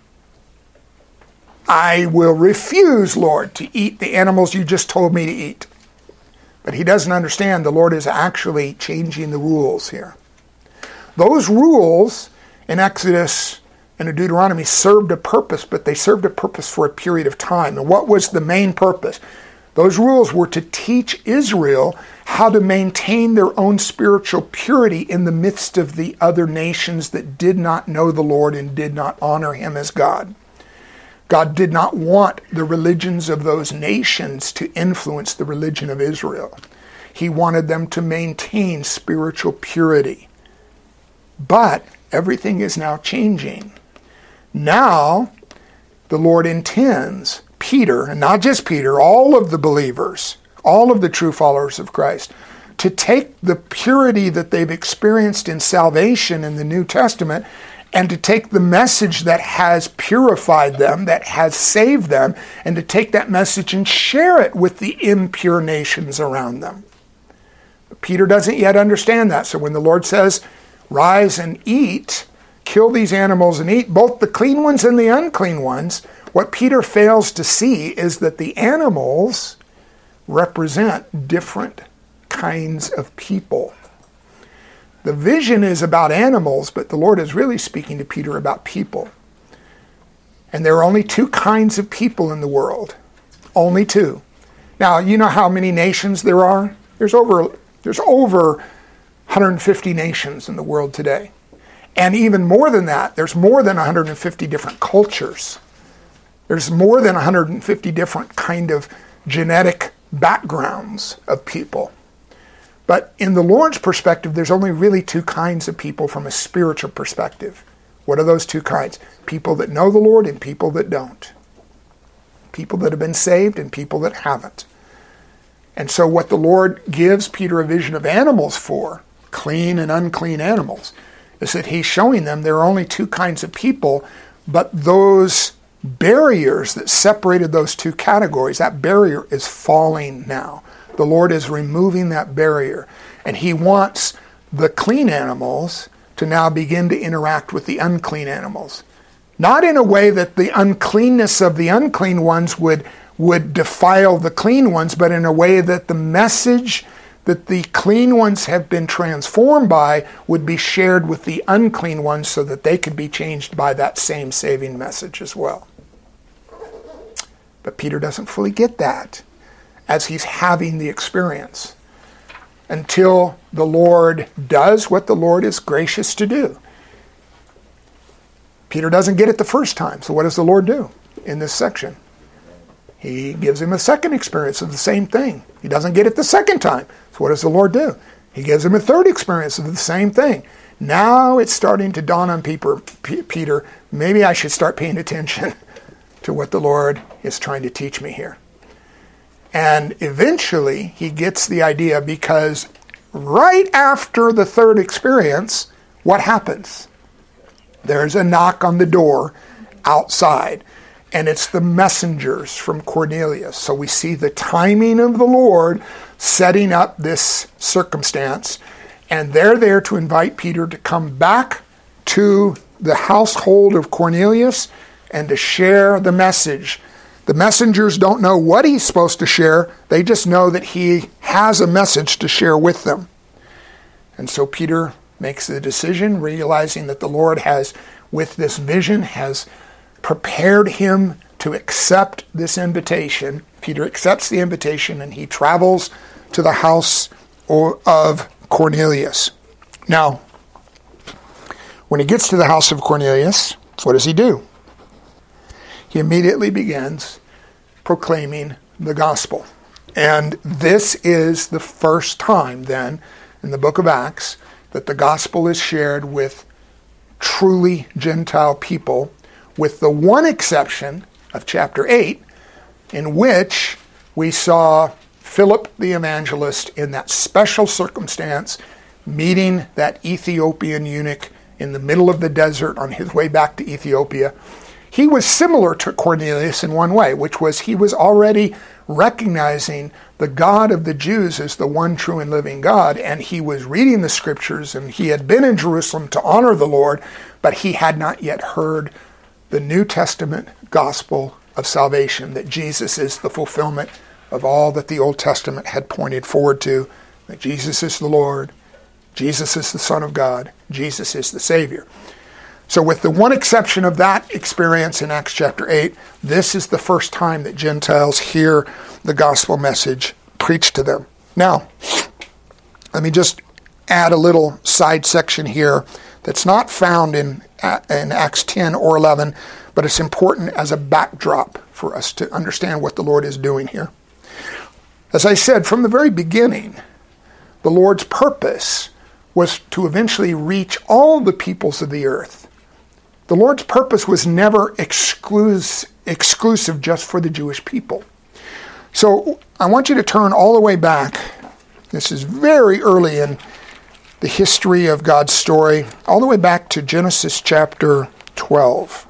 I will refuse, Lord, to eat the animals you just told me to eat. But he doesn't understand the Lord is actually changing the rules here. Those rules in Exodus and in Deuteronomy served a purpose, but they served a purpose for a period of time. And what was the main purpose? Those rules were to teach Israel how to maintain their own spiritual purity in the midst of the other nations that did not know the Lord and did not honor him as God. God did not want the religions of those nations to influence the religion of Israel. He wanted them to maintain spiritual purity. But everything is now changing. Now, the Lord intends Peter, and not just Peter, all of the believers, all of the true followers of Christ, to take the purity that they've experienced in salvation in the New Testament and to take the message that has purified them, that has saved them, and to take that message and share it with the impure nations around them. But Peter doesn't yet understand that. So when the Lord says, rise and eat, kill these animals and eat, both the clean ones and the unclean ones, what Peter fails to see is that the animals represent different kinds of people. The vision is about animals, but the Lord is really speaking to Peter about people. And there are only two kinds of people in the world. Only two. Now, you know how many nations there are? There's over, there's over one hundred fifty nations in the world today. And even more than that, there's more than one hundred fifty different cultures. There's more than one hundred fifty different kind of genetic backgrounds of people. But in the Lord's perspective, there's only really two kinds of people from a spiritual perspective. What are those two kinds? People that know the Lord and people that don't. People that have been saved and people that haven't. And so what the Lord gives Peter a vision of animals for, clean and unclean animals, is that he's showing them there are only two kinds of people, but those barriers that separated those two categories, that barrier is falling now. The Lord is removing that barrier. And he wants the clean animals to now begin to interact with the unclean animals. Not in a way that the uncleanness of the unclean ones would, would defile the clean ones, but in a way that the message that the clean ones have been transformed by would be shared with the unclean ones so that they could be changed by that same saving message as well. But Peter doesn't fully get that as he's having the experience until the Lord does what the Lord is gracious to do. Peter doesn't get it the first time, so what does the Lord do in this section? He gives him a second experience of the same thing. He doesn't get it the second time, so what does the Lord do? He gives him a third experience of the same thing. Now it's starting to dawn on Peter, maybe I should start paying attention to what the Lord is trying to teach me here. And eventually he gets the idea, because right after the third experience, what happens? There's a knock on the door outside, and it's the messengers from Cornelius. So we see the timing of the Lord setting up this circumstance, and they're there to invite Peter to come back to the household of Cornelius and to share the message. The messengers don't know what he's supposed to share. They just know that he has a message to share with them. And so Peter makes the decision, realizing that the Lord has, with this vision, has prepared him to accept this invitation. Peter accepts the invitation and he travels to the house of Cornelius. Now, when he gets to the house of Cornelius, what does he do? He immediately begins proclaiming the gospel. And this is the first time then in the book of Acts that the gospel is shared with truly Gentile people, with the one exception of chapter eight, in which we saw Philip the evangelist in that special circumstance meeting that Ethiopian eunuch in the middle of the desert on his way back to Ethiopia. He was similar to Cornelius in one way, which was he was already recognizing the God of the Jews as the one true and living God, and he was reading the scriptures, and he had been in Jerusalem to honor the Lord, but he had not yet heard the New Testament gospel of salvation, that Jesus is the fulfillment of all that the Old Testament had pointed forward to, that Jesus is the Lord, Jesus is the Son of God, Jesus is the Savior. So with the one exception of that experience in Acts chapter eight, this is the first time that Gentiles hear the gospel message preached to them. Now, let me just add a little side section here that's not found in, in Acts ten or eleven, but it's important as a backdrop for us to understand what the Lord is doing here. As I said, from the very beginning, the Lord's purpose was to eventually reach all the peoples of the earth. The Lord's purpose was never exclusive, exclusive just for the Jewish people. So I want you to turn all the way back. This is very early in the history of God's story, all the way back to Genesis chapter twelve.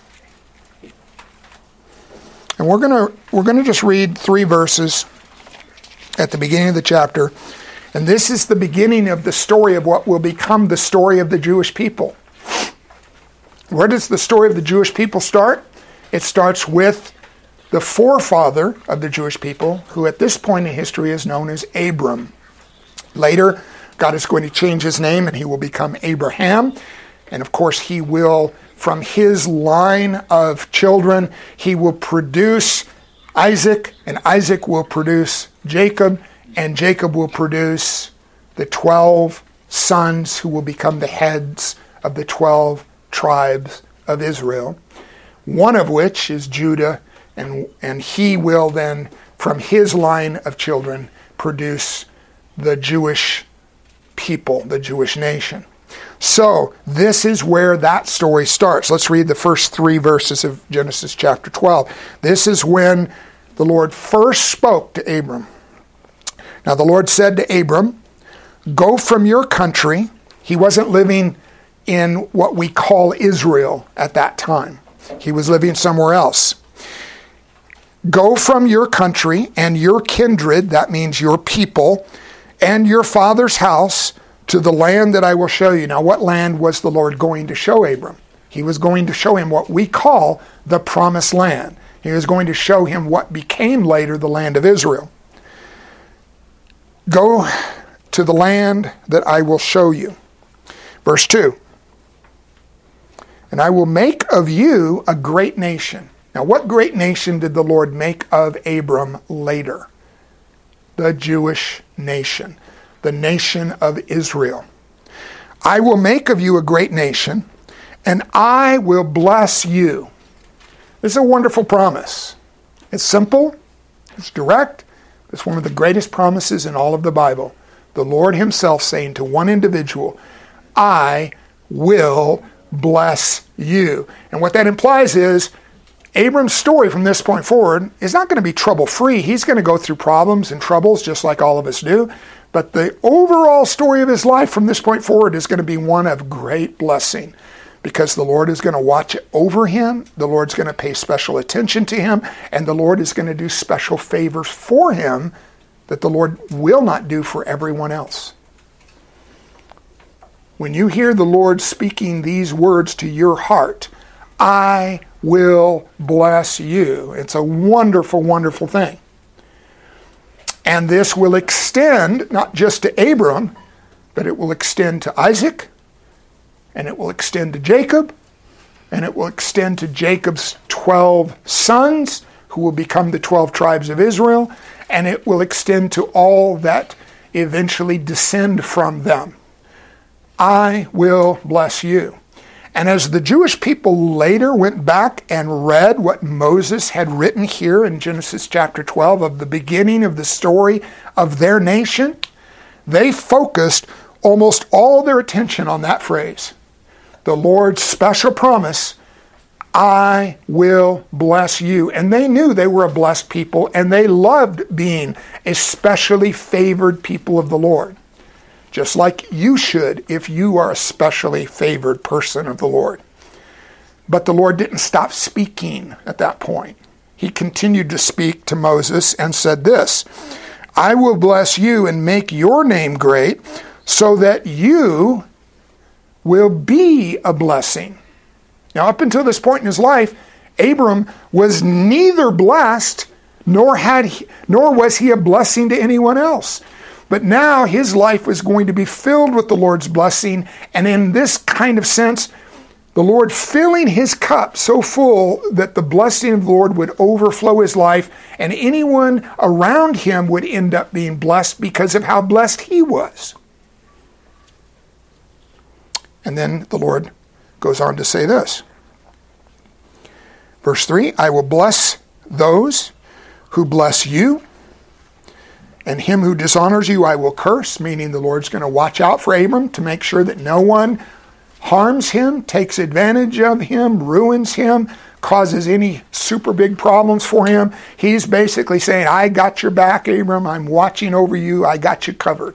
And we're going to we're going to just read three verses at the beginning of the chapter. And this is the beginning of the story of what will become the story of the Jewish people. Where does the story of the Jewish people start? It starts with the forefather of the Jewish people, who at this point in history is known as Abram. Later, God is going to change his name and he will become Abraham. And of course, he will, from his line of children, he will produce Isaac, and Isaac will produce Jacob, and Jacob will produce the twelve sons who will become the heads of the twelve tribes of Israel, one of which is Judah, and, and he will then, from his line of children, produce the Jewish people, the Jewish nation. So, this is where that story starts. Let's read the first three verses of Genesis chapter twelve. This is when the Lord first spoke to Abram. Now, the Lord said to Abram, "Go from your country." He wasn't living in what we call Israel at that time. He was living somewhere else. "Go from your country and your kindred," that means your people, "and your father's house to the land that I will show you." Now, what land was the Lord going to show Abram? He was going to show him what we call the promised land. He was going to show him what became later the land of Israel. "Go to the land that I will show you." Verse two. "And I will make of you a great nation." Now, what great nation did the Lord make of Abram later? The Jewish nation. The nation of Israel. "I will make of you a great nation, and I will bless you." This is a wonderful promise. It's simple, it's direct, it's one of the greatest promises in all of the Bible. The Lord himself saying to one individual, "I will bless you." And what that implies is, Abram's story from this point forward is not going to be trouble-free. He's going to go through problems and troubles just like all of us do. But the overall story of his life from this point forward is going to be one of great blessing, because the Lord is going to watch over him, the Lord's going to pay special attention to him, and the Lord is going to do special favors for him that the Lord will not do for everyone else. When you hear the Lord speaking these words to your heart, "I will bless you," it's a wonderful, wonderful thing. And this will extend not just to Abram, but it will extend to Isaac, and it will extend to Jacob, and it will extend to Jacob's twelve sons, who will become the twelve tribes of Israel, and it will extend to all that eventually descend from them. "I will bless you." And as the Jewish people later went back and read what Moses had written here in Genesis chapter twelve of the beginning of the story of their nation, they focused almost all their attention on that phrase. The Lord's special promise, "I will bless you." And they knew they were a blessed people, and they loved being a specially favored people of the Lord. Just like you should if you are a specially favored person of the Lord. But the Lord didn't stop speaking at that point. He continued to speak to Moses and said this, "I will bless you and make your name great, so that you will be a blessing." Now, up until this point in his life, Abram was neither blessed nor had he, nor was he a blessing to anyone else. But now his life was going to be filled with the Lord's blessing, and in this kind of sense, the Lord filling his cup so full that the blessing of the Lord would overflow his life, and anyone around him would end up being blessed because of how blessed he was. And then the Lord goes on to say this. Verse three, "I will bless those who bless you, and him who dishonors you I will curse," meaning the Lord's going to watch out for Abram to make sure that no one harms him, takes advantage of him, ruins him, causes any super big problems for him. He's basically saying, "I got your back, Abram. I'm watching over you. I got you covered."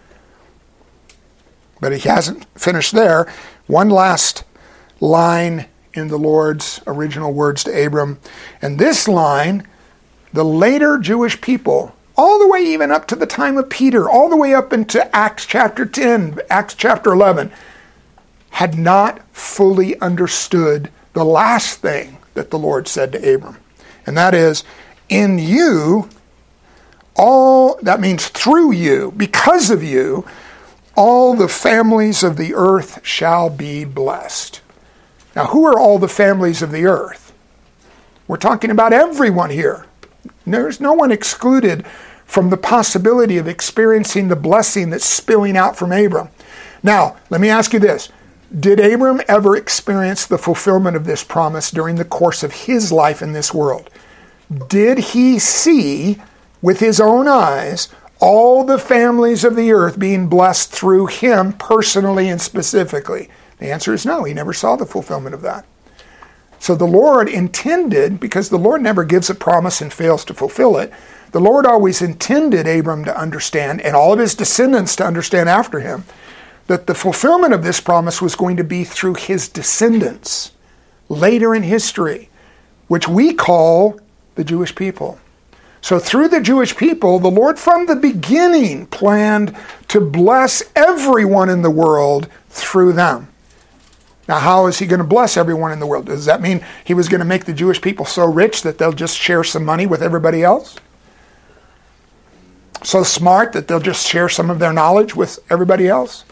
But he hasn't finished there. One last line in the Lord's original words to Abram. And this line, the later Jewish people, all the way even up to the time of Peter, all the way up into Acts chapter ten, Acts chapter eleven, had not fully understood the last thing that the Lord said to Abram. And that is, "In you all, that means through you, because of you, all the families of the earth shall be blessed. Now, who are all the families of the earth? We're talking about everyone here. There's no one excluded from the possibility of experiencing the blessing that's spilling out from Abram. Now, let me ask you this. Did Abram ever experience the fulfillment of this promise during the course of his life in this world? Did he see with his own eyes all the families of the earth being blessed through him personally and specifically? The answer is no. He never saw the fulfillment of that. So the Lord intended, because the Lord never gives a promise and fails to fulfill it, the Lord always intended Abram to understand, and all of his descendants to understand after him, that the fulfillment of this promise was going to be through his descendants later in history, which we call the Jewish people. So through the Jewish people, the Lord from the beginning planned to bless everyone in the world through them. Now, how is he going to bless everyone in the world? Does that mean he was going to make the Jewish people so rich that they'll just share some money with everybody else? So smart that they'll just share some of their knowledge with everybody else?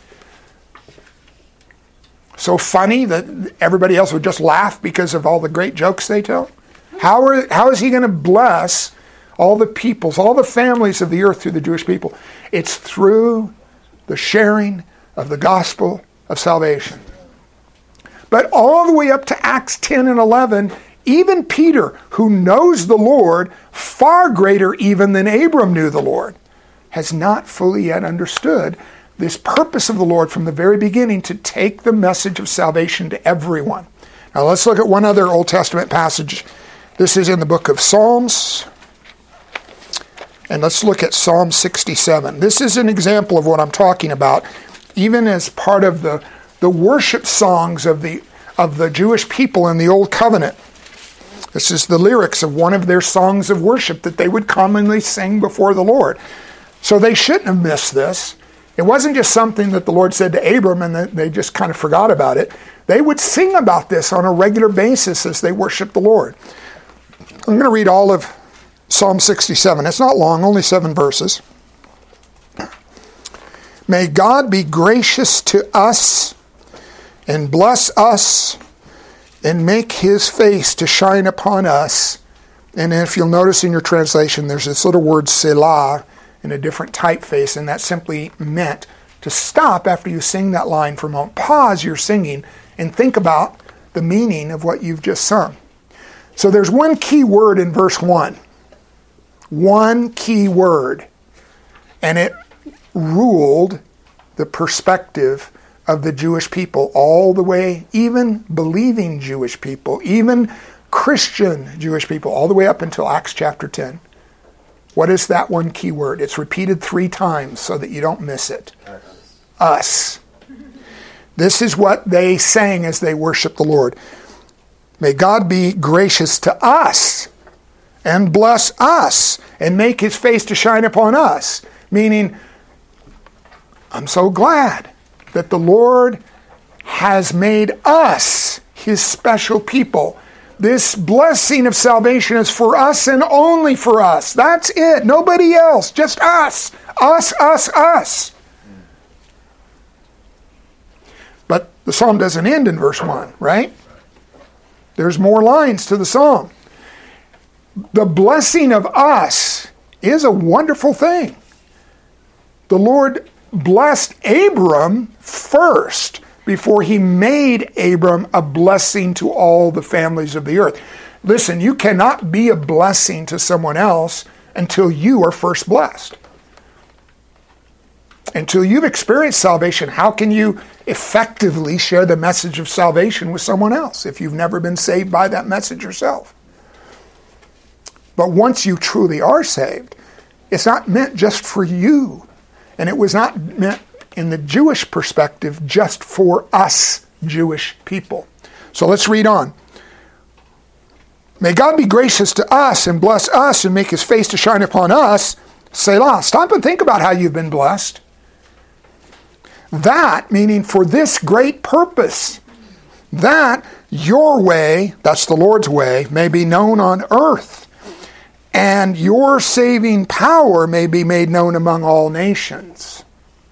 So funny that everybody else would just laugh because of all the great jokes they tell? How are, how is he going to bless all the peoples, all the families of the earth through the Jewish people? It's through the sharing of the gospel of salvation. But all the way up to Acts ten and eleven, even Peter, who knows the Lord, far greater even than Abram knew the Lord, has not fully yet understood this purpose of the Lord from the very beginning to take the message of salvation to everyone. Now let's look at one other Old Testament passage. This is in the book of Psalms. And let's look at Psalm sixty-seven. This is an example of what I'm talking about, even as part of the, the worship songs of the, of the Jewish people in the Old Covenant. This is the lyrics of one of their songs of worship that they would commonly sing before the Lord. So they shouldn't have missed this. It wasn't just something that the Lord said to Abram and they just kind of forgot about it. They would sing about this on a regular basis as they worshiped the Lord. I'm going to read all of Psalm sixty-seven. It's not long, only seven verses. May God be gracious to us and bless us and make his face to shine upon us. And if you'll notice in your translation, there's this little word Selah in a different typeface, and that simply meant to stop after you sing that line for a moment. Pause your singing and think about the meaning of what you've just sung. So there's one key word in verse one. One key word. And it ruled the perspective of the Jewish people all the way, even believing Jewish people, even Christian Jewish people, all the way up until Acts chapter ten. What is that one key word? It's repeated three times so that you don't miss it. Us. Us. This is what they sang as they worshiped the Lord. May God be gracious to us and bless us and make his face to shine upon us. Meaning, I'm so glad that the Lord has made us his special people. This blessing of salvation is for us and only for us. That's it. Nobody else. Just us. Us, us, us. But the psalm doesn't end in verse one, right? There's more lines to the psalm. The blessing of us is a wonderful thing. The Lord blessed Abram first before he made Abram a blessing to all the families of the earth. Listen, you cannot be a blessing to someone else until you are first blessed. Until you've experienced salvation, how can you effectively share the message of salvation with someone else if you've never been saved by that message yourself? But once you truly are saved, it's not meant just for you. And it was not meant in the Jewish perspective just for us Jewish people. So let's read on. May God be gracious to us and bless us and make his face to shine upon us. Selah. Stop and think about how you've been blessed. That, meaning for this great purpose, that your way, that's the Lord's way, may be known on earth, and your saving power may be made known among all nations.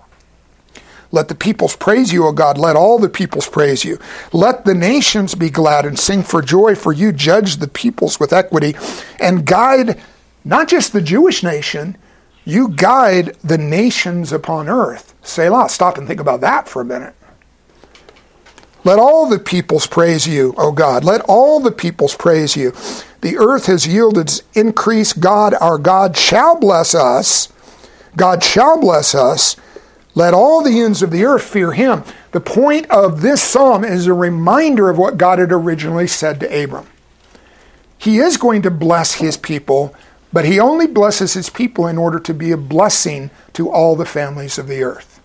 Let the peoples praise you, O God. Let all the peoples praise you. Let the nations be glad and sing for joy, for you judge the peoples with equity and guide not just the Jewish nation, you guide the nations upon earth. Selah. Stop and think about that for a minute. Let all the peoples praise you, O God. Let all the peoples praise you. The earth has yielded its increase. God, our God, shall bless us. God shall bless us. Let all the ends of the earth fear him. The point of this psalm is a reminder of what God had originally said to Abram. He is going to bless his people, but he only blesses his people in order to be a blessing to all the families of the earth.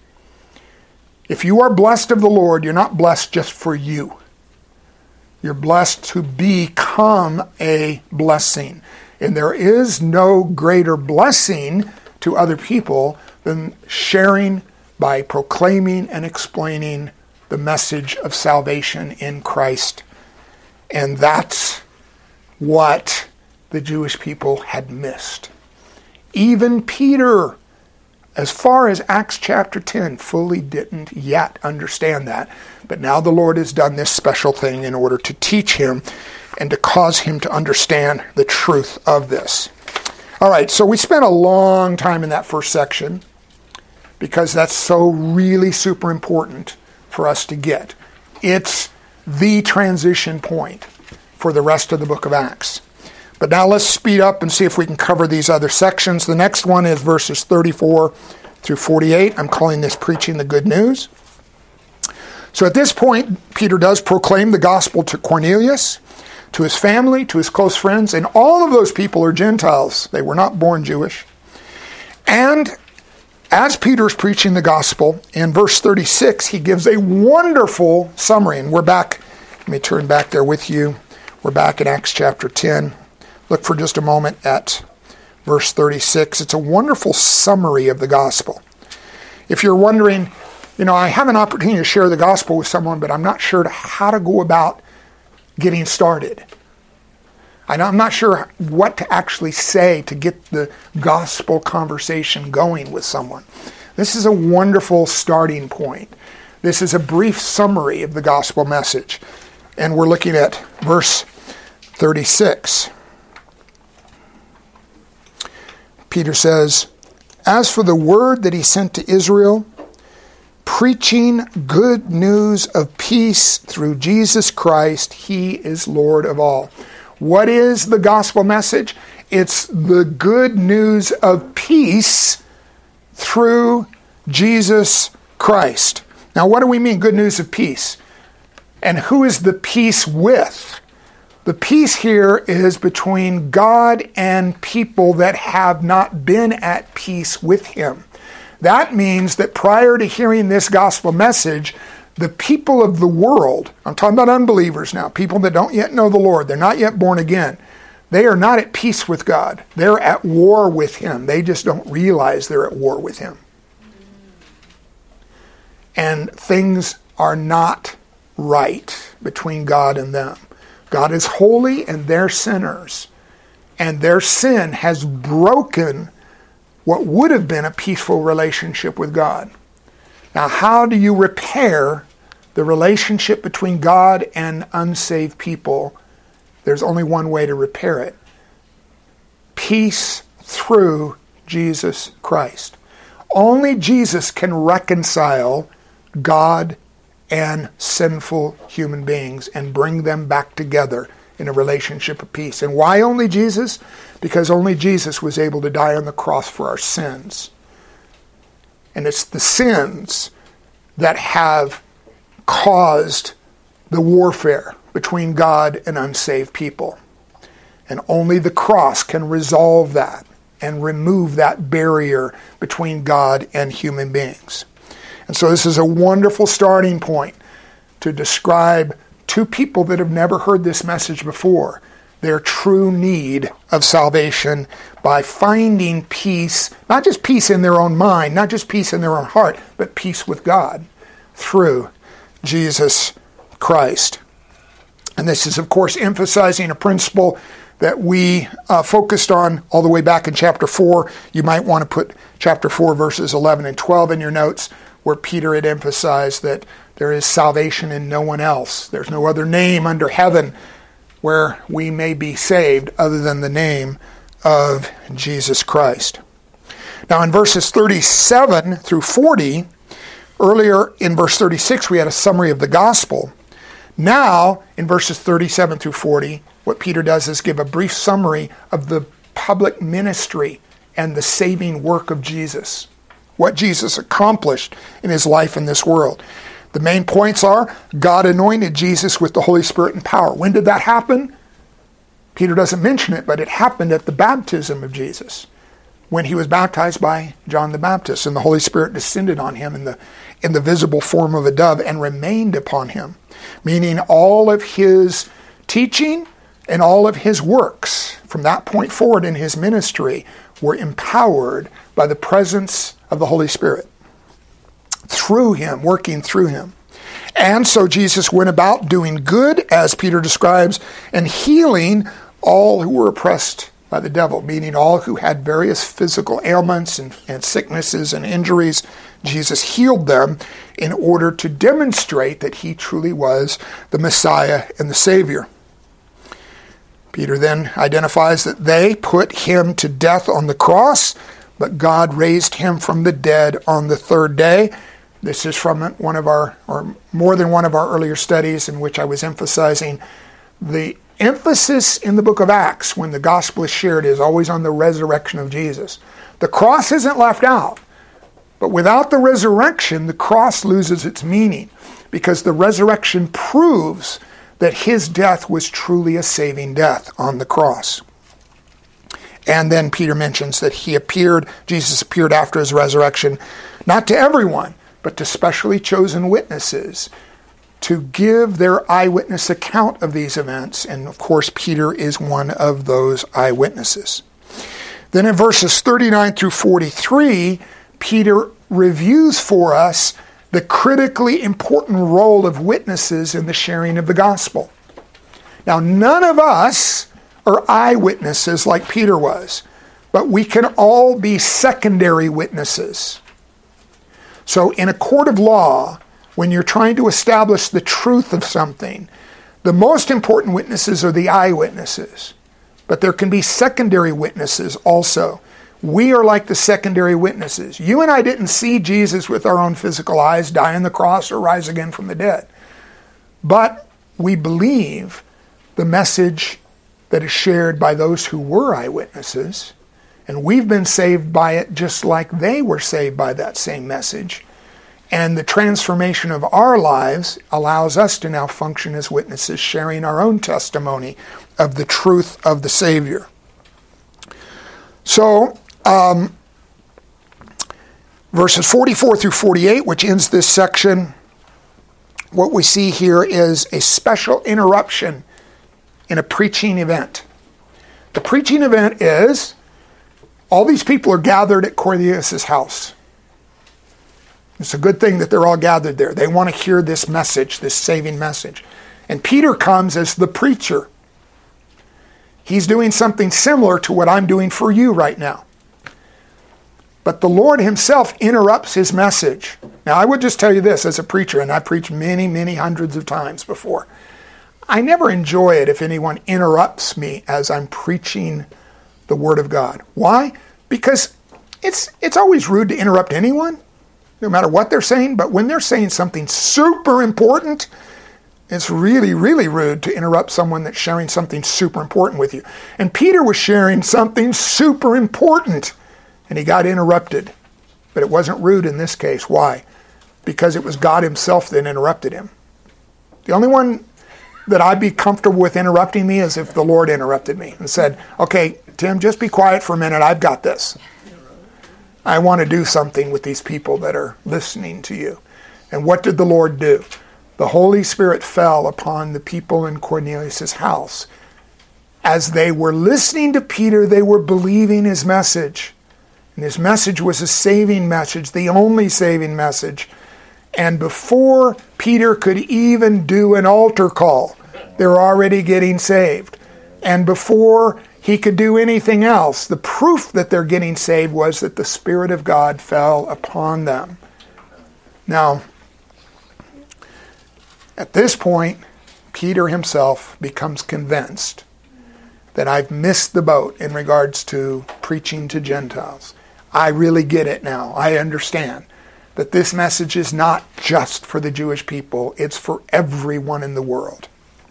If you are blessed of the Lord, you're not blessed just for you. You're blessed to become a blessing. And there is no greater blessing to other people than sharing by proclaiming and explaining the message of salvation in Christ. And that's what the Jewish people had missed. Even Peter, as far as Acts chapter ten, fully didn't yet understand that. But now the Lord has done this special thing in order to teach him and to cause him to understand the truth of this. All right, so we spent a long time in that first section because that's so really super important for us to get. It's the transition point for the rest of the book of Acts. But now let's speed up and see if we can cover these other sections. The next one is verses thirty-four through forty-eight. I'm calling this Preaching the Good News. So at this point, Peter does proclaim the gospel to Cornelius, to his family, to his close friends, and all of those people are Gentiles. They were not born Jewish. And as Peter's preaching the gospel, in verse thirty-six, he gives a wonderful summary. And we're back, let me turn back there with you. We're back in Acts chapter ten. Look for just a moment at verse thirty-six. It's a wonderful summary of the gospel. If you're wondering, you know, I have an opportunity to share the gospel with someone, but I'm not sure how to go about getting started. I'm not sure what to actually say to get the gospel conversation going with someone. This is a wonderful starting point. This is a brief summary of the gospel message. And we're looking at verse thirty-six. Peter says, "As for the word that he sent to Israel, preaching good news of peace through Jesus Christ, he is Lord of all." What is the gospel message? It's the good news of peace through Jesus Christ. Now, what do we mean, good news of peace? And who is the peace with? The peace here is between God and people that have not been at peace with him. That means that prior to hearing this gospel message, the people of the world, I'm talking about unbelievers now, people that don't yet know the Lord, they're not yet born again, they are not at peace with God. They're at war with him. They just don't realize they're at war with him. And things are not right between God and them. God is holy and they're sinners. And their sin has broken what would have been a peaceful relationship with God. Now, how do you repair the relationship between God and unsaved people? There's only one way to repair it. Peace through Jesus Christ. Only Jesus can reconcile God and sinful human beings and bring them back together in a relationship of peace. And why only Jesus? Because only Jesus was able to die on the cross for our sins. And it's the sins that have caused the warfare between God and unsaved people. And only the cross can resolve that and remove that barrier between God and human beings. And so this is a wonderful starting point to describe two people that have never heard this message before, their true need of salvation by finding peace, not just peace in their own mind, not just peace in their own heart, but peace with God through Jesus Christ. And this is, of course, emphasizing a principle that we uh, focused on all the way back in chapter four. You might want to put chapter four, verses eleven and twelve in your notes, where Peter had emphasized that there is salvation in no one else. There's no other name under heaven where we may be saved other than the name of Jesus Christ. Now in verses thirty-seven through forty, earlier in verse thirty-six we had a summary of the gospel. Now in verses thirty-seven through forty, what Peter does is give a brief summary of the public ministry and the saving work of Jesus, what Jesus accomplished in his life in this world. The main points are, God anointed Jesus with the Holy Spirit and power. When did that happen? Peter doesn't mention it, but it happened at the baptism of Jesus, when he was baptized by John the Baptist, and the Holy Spirit descended on him in the, in the visible form of a dove and remained upon him, meaning all of his teaching and all of his works from that point forward in his ministry were empowered by the presence of the Holy Spirit through him, working through him. And so Jesus went about doing good, as Peter describes, and healing all who were oppressed by the devil, meaning all who had various physical ailments and, and sicknesses and injuries. Jesus healed them in order to demonstrate that he truly was the Messiah and the Savior. Peter then identifies that they put him to death on the cross, but God raised him from the dead on the third day. This is from one of our, or more than one of our earlier studies, in which I was emphasizing the emphasis in the book of Acts when the gospel is shared is always on the resurrection of Jesus. The cross isn't left out, but without the resurrection, the cross loses its meaning, because the resurrection proves that his death was truly a saving death on the cross. And then Peter mentions that he appeared, Jesus appeared after his resurrection, not to everyone, but to specially chosen witnesses to give their eyewitness account of these events. And of course, Peter is one of those eyewitnesses. Then in verses thirty-nine through forty-three, Peter reviews for us the critically important role of witnesses in the sharing of the gospel. Now, none of us are eyewitnesses like Peter was, but we can all be secondary witnesses. So in a court of law, when you're trying to establish the truth of something, the most important witnesses are the eyewitnesses. But there can be secondary witnesses also. We are like the secondary witnesses. You and I didn't see Jesus with our own physical eyes die on the cross or rise again from the dead. But we believe the message that is shared by those who were eyewitnesses, and we've been saved by it just like they were saved by that same message. And the transformation of our lives allows us to now function as witnesses, sharing our own testimony of the truth of the Savior. So, um, verses forty-four through forty-eight, which ends this section, what we see here is a special interruption in a preaching event. The preaching event is all these people are gathered at Cornelius' house. It's a good thing that they're all gathered there. They want to hear this message, this saving message. And Peter comes as the preacher. He's doing something similar to what I'm doing for you right now. But the Lord himself interrupts his message. Now, I would just tell you this as a preacher, and I've preached many, many hundreds of times before. I never enjoy it if anyone interrupts me as I'm preaching the Word of God. Why? Because it's it's always rude to interrupt anyone, no matter what they're saying. But when they're saying something super important, it's really, really rude to interrupt someone that's sharing something super important with you. And Peter was sharing something super important, and he got interrupted. But it wasn't rude in this case. Why? Because it was God himself that interrupted him. The only one that I'd be comfortable with interrupting me is if the Lord interrupted me and said, okay, Tim, just be quiet for a minute. I've got this. I want to do something with these people that are listening to you. And what did the Lord do? The Holy Spirit fell upon the people in Cornelius' house. As they were listening to Peter, they were believing his message. And his message was a saving message, the only saving message. And before Peter could even do an altar call, they're already getting saved. And before he could do anything else, the proof that they're getting saved was that the Spirit of God fell upon them. Now, at this point, Peter himself becomes convinced that I've missed the boat in regards to preaching to Gentiles. I really get it now. I understand that this message is not just for the Jewish people. It's for everyone in the world.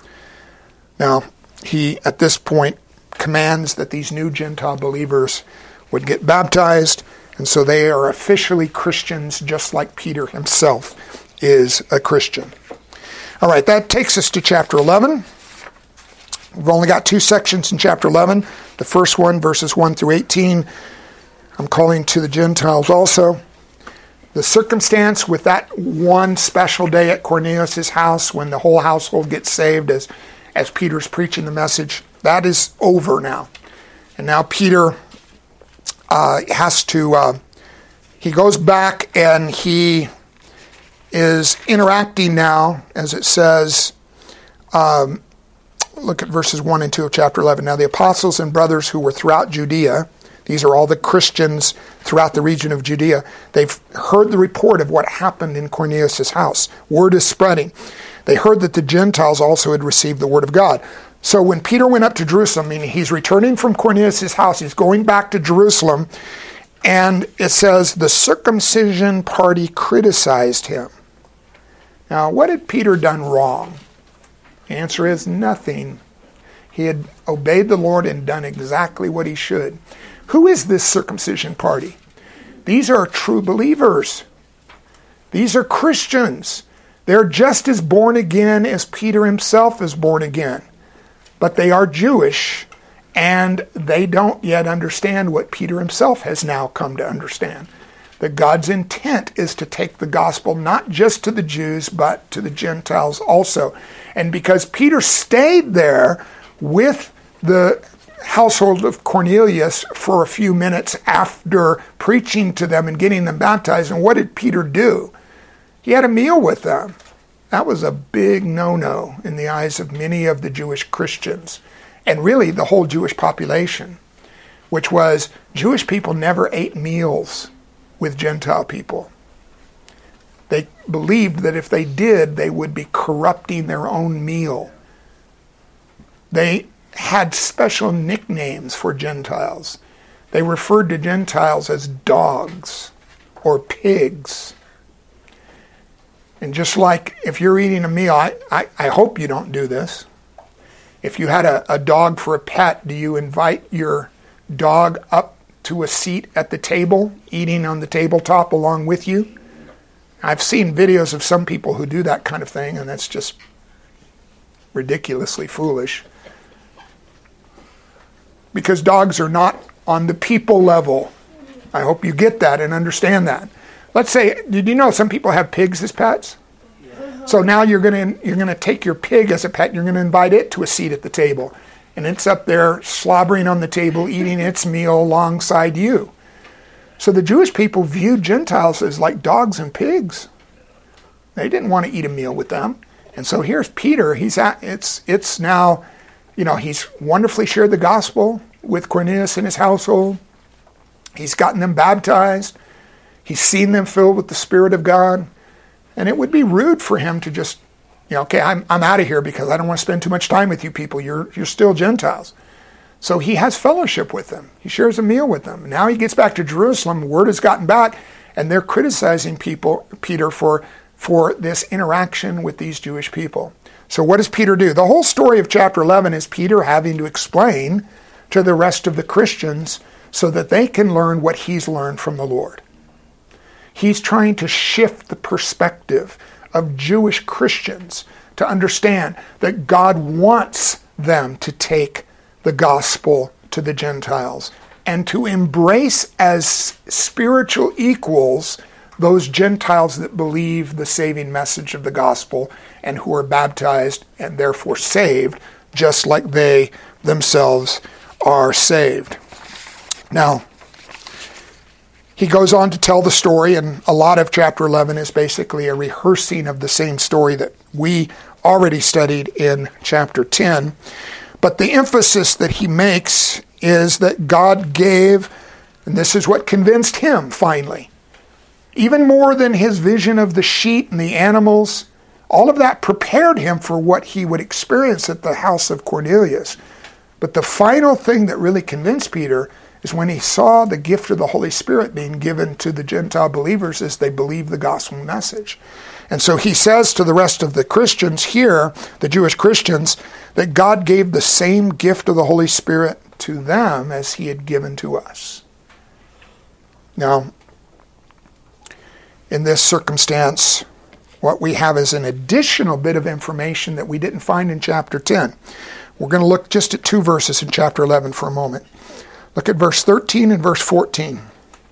Now, he, at this point, commands that these new Gentile believers would get baptized, and so they are officially Christians, just like Peter himself is a Christian. All right, that takes us to chapter eleven. We've only got two sections in chapter eleven. The first one, verses one through eighteen, I'm calling to the Gentiles also. The circumstance with that one special day at Cornelius' house when the whole household gets saved as, as Peter's preaching the message, that is over now. And now Peter uh, has to, uh, he goes back and he is interacting now, as it says, um, look at verses one and two of chapter eleven. Now the apostles and brothers who were throughout Judea, these are all the Christians throughout the region of Judea, they've heard the report of what happened in Cornelius' house. Word is spreading. They heard that the Gentiles also had received the word of God. So when Peter went up to Jerusalem, I mean, he's returning from Cornelius' house, he's going back to Jerusalem, and it says the circumcision party criticized him. Now, what had Peter done wrong? The answer is nothing. He had obeyed the Lord and done exactly what he should. Who is this circumcision party? These are true believers. These are Christians. They're just as born again as Peter himself is born again. But they are Jewish, and they don't yet understand what Peter himself has now come to understand. That God's intent is to take the gospel not just to the Jews, but to the Gentiles also. And because Peter stayed there with the household of Cornelius for a few minutes after preaching to them and getting them baptized, and what did Peter do? He had a meal with them. That was a big no-no in the eyes of many of the Jewish Christians, and really the whole Jewish population, which was Jewish people never ate meals with Gentile people. They believed that if they did, they would be corrupting their own meal. They had special nicknames for Gentiles. They referred to Gentiles as dogs or pigs. And just like if you're eating a meal, I, I, I hope you don't do this. If you had a, a dog for a pet, do you invite your dog up to a seat at the table, eating on the tabletop along with you? I've seen videos of some people who do that kind of thing, and that's just ridiculously foolish. Because dogs are not on the people level. I hope you get that and understand that. Let's say, did you know some people have pigs as pets? Yeah. So now you're going to you're going to take your pig as a pet, and you're going to invite it to a seat at the table. And it's up there slobbering on the table, eating its meal alongside you. So the Jewish people viewed Gentiles as like dogs and pigs. They didn't want to eat a meal with them. And so here's Peter. He's at, it's it's now, you know, he's wonderfully shared the gospel with Cornelius and his household. He's gotten them baptized. He's seen them filled with the Spirit of God. And it would be rude for him to just, you know, okay, I'm I'm out of here because I don't want to spend too much time with you people. You're you're still Gentiles. So he has fellowship with them. He shares a meal with them. Now he gets back to Jerusalem. Word has gotten back, and they're criticizing people, Peter for, for this interaction with these Jewish people. So what does Peter do? The whole story of chapter eleven is Peter having to explain to the rest of the Christians so that they can learn what he's learned from the Lord. He's trying to shift the perspective of Jewish Christians to understand that God wants them to take the gospel to the Gentiles and to embrace as spiritual equals those Gentiles that believe the saving message of the gospel and who are baptized and therefore saved, just like they themselves are saved. Now, he goes on to tell the story, and a lot of chapter eleven is basically a rehearsing of the same story that we already studied in chapter ten. But the emphasis that he makes is that God gave, and this is what convinced him finally, even more than his vision of the sheep and the animals, all of that prepared him for what he would experience at the house of Cornelius. But the final thing that really convinced Peter is when he saw the gift of the Holy Spirit being given to the Gentile believers as they believed the gospel message. And so he says to the rest of the Christians here, the Jewish Christians, that God gave the same gift of the Holy Spirit to them as he had given to us. Now, in this circumstance, what we have is an additional bit of information that we didn't find in chapter ten. We're going to look just at two verses in chapter eleven for a moment. Look at verse thirteen and verse fourteen.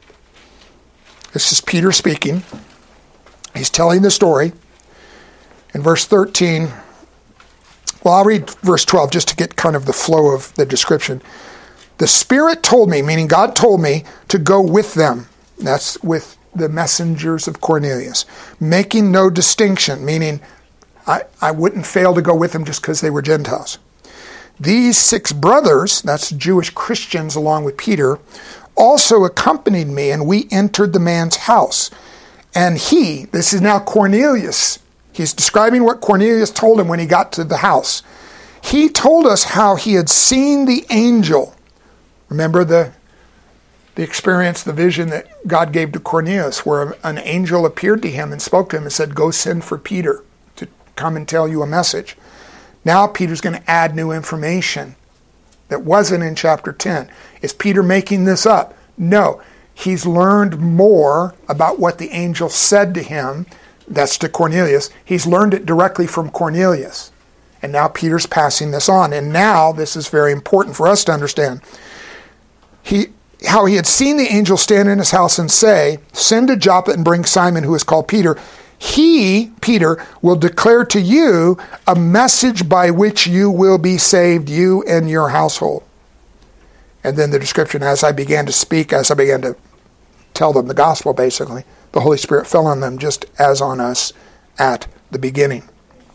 This is Peter speaking. He's telling the story. In verse thirteen, well, I'll read verse twelve just to get kind of the flow of the description. The Spirit told me, meaning God told me, to go with them. That's with the messengers of Cornelius, making no distinction, meaning I, I wouldn't fail to go with them just because they were Gentiles. These six brothers, that's Jewish Christians along with Peter, also accompanied me, and we entered the man's house. And he, this is now Cornelius, he's describing what Cornelius told him when he got to the house. He told us how he had seen the angel. Remember the, the experience, the vision that God gave to Cornelius, where an angel appeared to him and spoke to him and said, go send for Peter to come and tell you a message. Now Peter's going to add new information that wasn't in chapter ten. Is Peter making this up? No. He's learned more about what the angel said to him. That's to Cornelius. He's learned it directly from Cornelius. And now Peter's passing this on. And now, this is very important for us to understand. He, how he had seen the angel stand in his house and say, send to Joppa and bring Simon, who is called Peter. He, Peter, will declare to you a message by which you will be saved, you and your household. And then the description, as I began to speak, as I began to tell them the gospel, basically, the Holy Spirit fell on them just as on us at the beginning.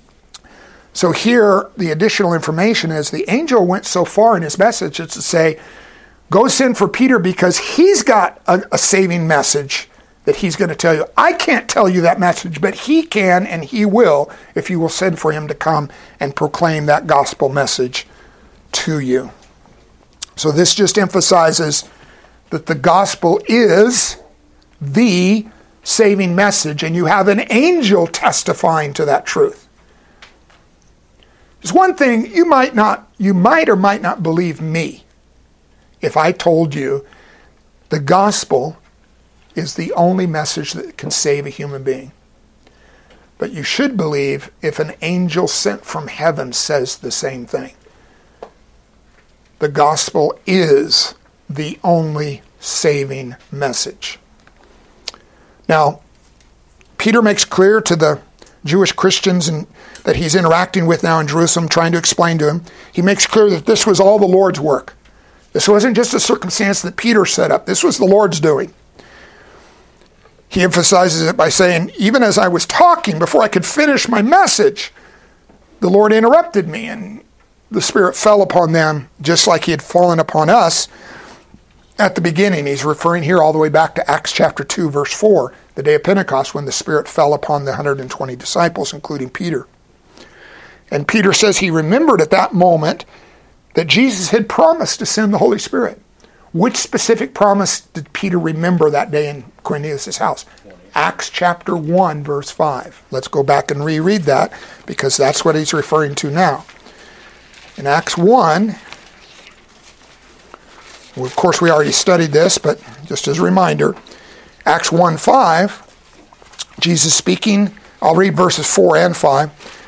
So here, the additional information is the angel went so far in his message as to say, go send for Peter because he's got a, a saving message that he's going to tell you. I can't tell you that message, but he can and he will if you will send for him to come and proclaim that gospel message to you. So this just emphasizes that the gospel is the saving message, and you have an angel testifying to that truth. There's one thing, you might not, you might or might not believe me if I told you the gospel is the only message that can save a human being. But you should believe if an angel sent from heaven says the same thing. The gospel is the only saving message. Now, Peter makes clear to the Jewish Christians and that he's interacting with now in Jerusalem, trying to explain to him, he makes clear that this was all the Lord's work. This wasn't just a circumstance that Peter set up. This was the Lord's doing. He emphasizes it by saying, even as I was talking, before I could finish my message, the Lord interrupted me, and the Spirit fell upon them just like he had fallen upon us at the beginning. He's referring here all the way back to Acts chapter two, verse four, the day of Pentecost, when the Spirit fell upon the one hundred twenty disciples, including Peter. And Peter says he remembered at that moment that Jesus had promised to send the Holy Spirit. Which specific promise did Peter remember that day in Cornelius' house? Acts chapter one, verse five. Let's go back and reread that, because that's what he's referring to now. In Acts one, well, of course we already studied this, but just as a reminder, Acts one five, Jesus speaking, I'll read verses four and five.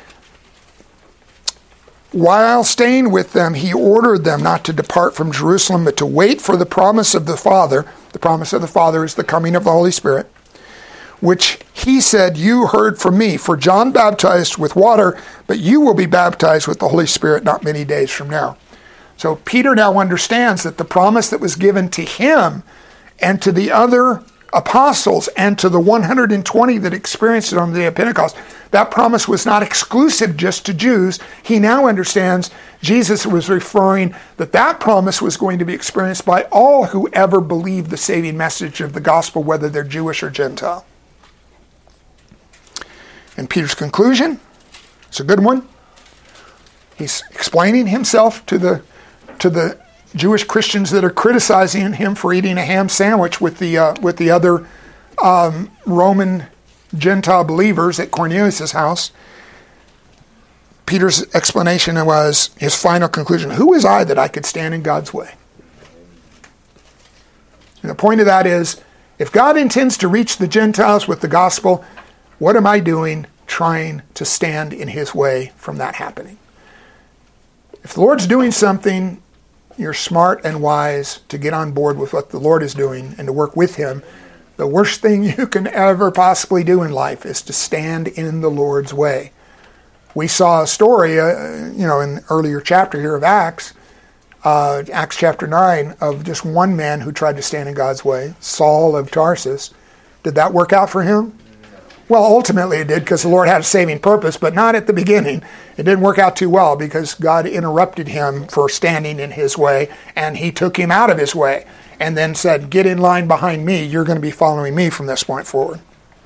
While staying with them, he ordered them not to depart from Jerusalem, but to wait for the promise of the Father. The promise of the Father is the coming of the Holy Spirit, which he said, you heard from me. For John baptized with water, but you will be baptized with the Holy Spirit not many days from now. So Peter now understands that the promise that was given to him and to the other apostles and to the one hundred twenty that experienced it on the day of Pentecost, that promise was not exclusive just to Jews. He now understands Jesus was referring that that promise was going to be experienced by all who ever believe the saving message of the gospel, whether they're Jewish or Gentile. And Peter's conclusion, it's a good one. He's explaining himself to the to the Jewish Christians that are criticizing him for eating a ham sandwich with the uh, with the other um, Roman Gentile believers at Cornelius' house. Peter's explanation was his final conclusion. Who is I that I could stand in God's way? And the point of that is, if God intends to reach the Gentiles with the gospel, what am I doing trying to stand in his way from that happening? If the Lord's doing something, you're smart and wise to get on board with what the Lord is doing and to work with him. The worst thing you can ever possibly do in life is to stand in the Lord's way. We saw a story, uh, you know, in the earlier chapter here of Acts, uh, Acts chapter nine, of just one man who tried to stand in God's way, Saul of Tarsus. Did that work out for him? Well, ultimately it did, because the Lord had a saving purpose, but not at the beginning. It didn't work out too well because God interrupted him for standing in his way, and he took him out of his way and then said, get in line behind me. You're going to be following me from this point forward.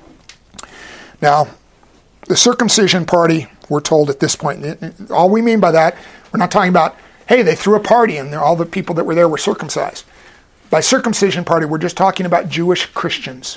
Now, the circumcision party, we're told at this point, all we mean by that, we're not talking about, hey, they threw a party and all the people that were there were circumcised. By circumcision party, we're just talking about Jewish Christians.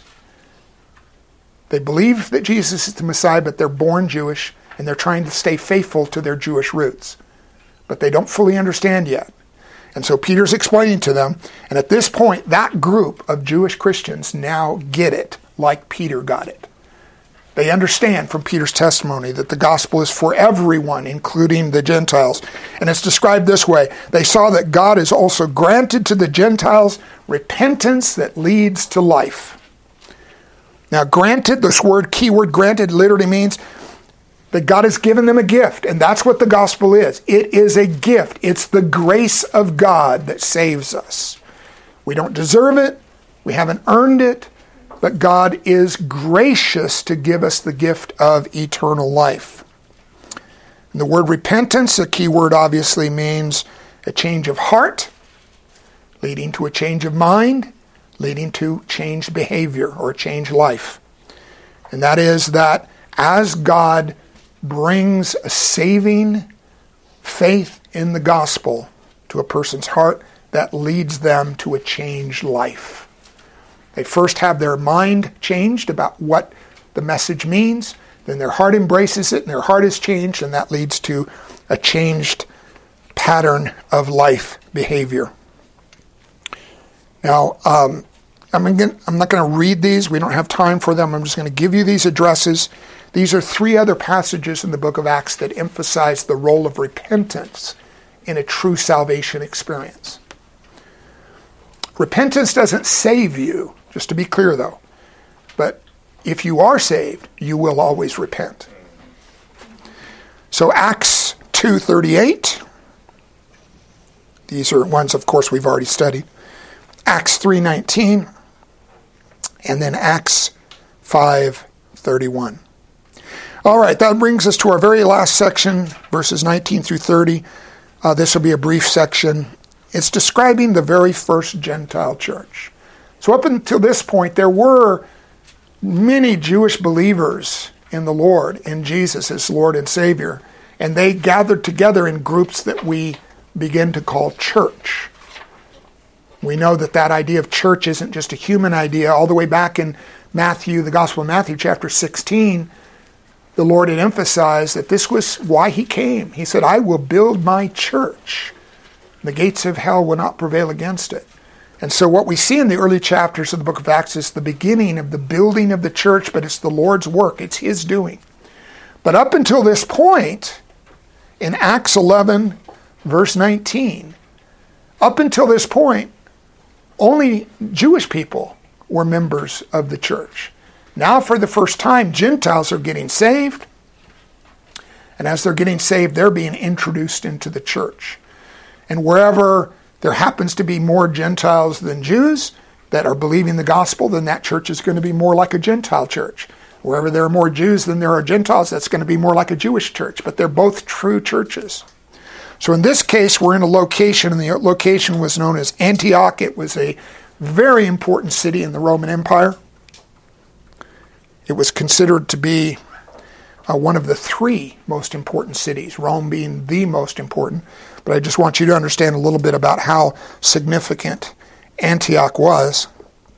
They believe that Jesus is the Messiah, but they're born Jewish, and they're trying to stay faithful to their Jewish roots. But they don't fully understand yet. And so Peter's explaining to them, and at this point, that group of Jewish Christians now get it like Peter got it. They understand from Peter's testimony that the gospel is for everyone, including the Gentiles. And it's described this way. They saw that God has also granted to the Gentiles repentance that leads to life. Now, granted, this word, keyword granted, literally means that God has given them a gift, and that's what the gospel is. It is a gift. It's the grace of God that saves us. We don't deserve it. We haven't earned it, but God is gracious to give us the gift of eternal life. And the word repentance, a key word, obviously means a change of heart, leading to a change of mind, leading to changed behavior or changed life. And that is that as God brings a saving faith in the gospel to a person's heart, that leads them to a changed life. They first have their mind changed about what the message means, then their heart embraces it, and their heart is changed, and that leads to a changed pattern of life behavior. Now, um, I'm, again, I'm not going to read these. We don't have time for them. I'm just going to give you these addresses. These are three other passages in the book of Acts that emphasize the role of repentance in a true salvation experience. Repentance doesn't save you, just to be clear though. But if you are saved, you will always repent. So Acts two thirty-eight. These are ones, of course, we've already studied. Acts three nineteen, and then Acts five thirty-one. All right, that brings us to our very last section, verses nineteen through thirty. Uh, this will be a brief section. It's describing the very first Gentile church. So up until this point, there were many Jewish believers in the Lord, in Jesus as Lord and Savior, and they gathered together in groups that we begin to call church. We know that that idea of church isn't just a human idea. All the way back in Matthew, the Gospel of Matthew, chapter sixteen, the Lord had emphasized that this was why he came. He said, I will build my church. The gates of hell will not prevail against it. And so what we see in the early chapters of the book of Acts is the beginning of the building of the church, but it's the Lord's work. It's his doing. But up until this point, in Acts eleven, verse nineteen, up until this point, only Jewish people were members of the church. Now, for the first time, Gentiles are getting saved. And as they're getting saved, they're being introduced into the church. And wherever there happens to be more Gentiles than Jews, that are believing the gospel, then that church is going to be more like a Gentile church. Wherever there are more Jews than there are Gentiles, that's going to be more like a Jewish church. But they're both true churches. So in this case, we're in a location, and the location was known as Antioch. It was a very important city in the Roman Empire. It was considered to be uh, one of the three most important cities, Rome being the most important. But I just want you to understand a little bit about how significant Antioch was.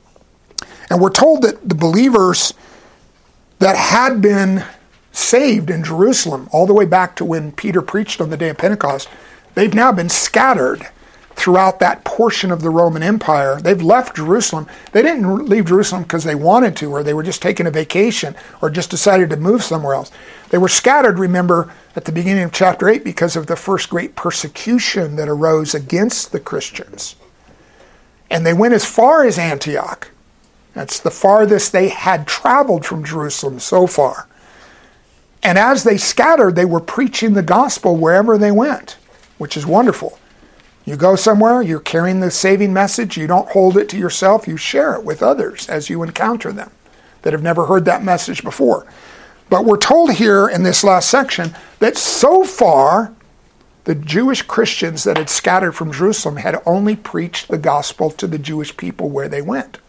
And we're told that the believers that had been saved in Jerusalem all the way back to when Peter preached on the day of Pentecost, they've now been scattered throughout that portion of the Roman Empire. They've left Jerusalem. They didn't leave Jerusalem because they wanted to, or they were just taking a vacation, or just decided to move somewhere else. They were scattered, remember, at the beginning of chapter eight because of the first great persecution that arose against the Christians. And they went as far as Antioch. That's the farthest they had traveled from Jerusalem so far. And as they scattered, they were preaching the gospel wherever they went, which is wonderful. You go somewhere, you're carrying the saving message, you don't hold it to yourself, you share it with others as you encounter them that have never heard that message before. But we're told here in this last section that so far, the Jewish Christians that had scattered from Jerusalem had only preached the gospel to the Jewish people where they went.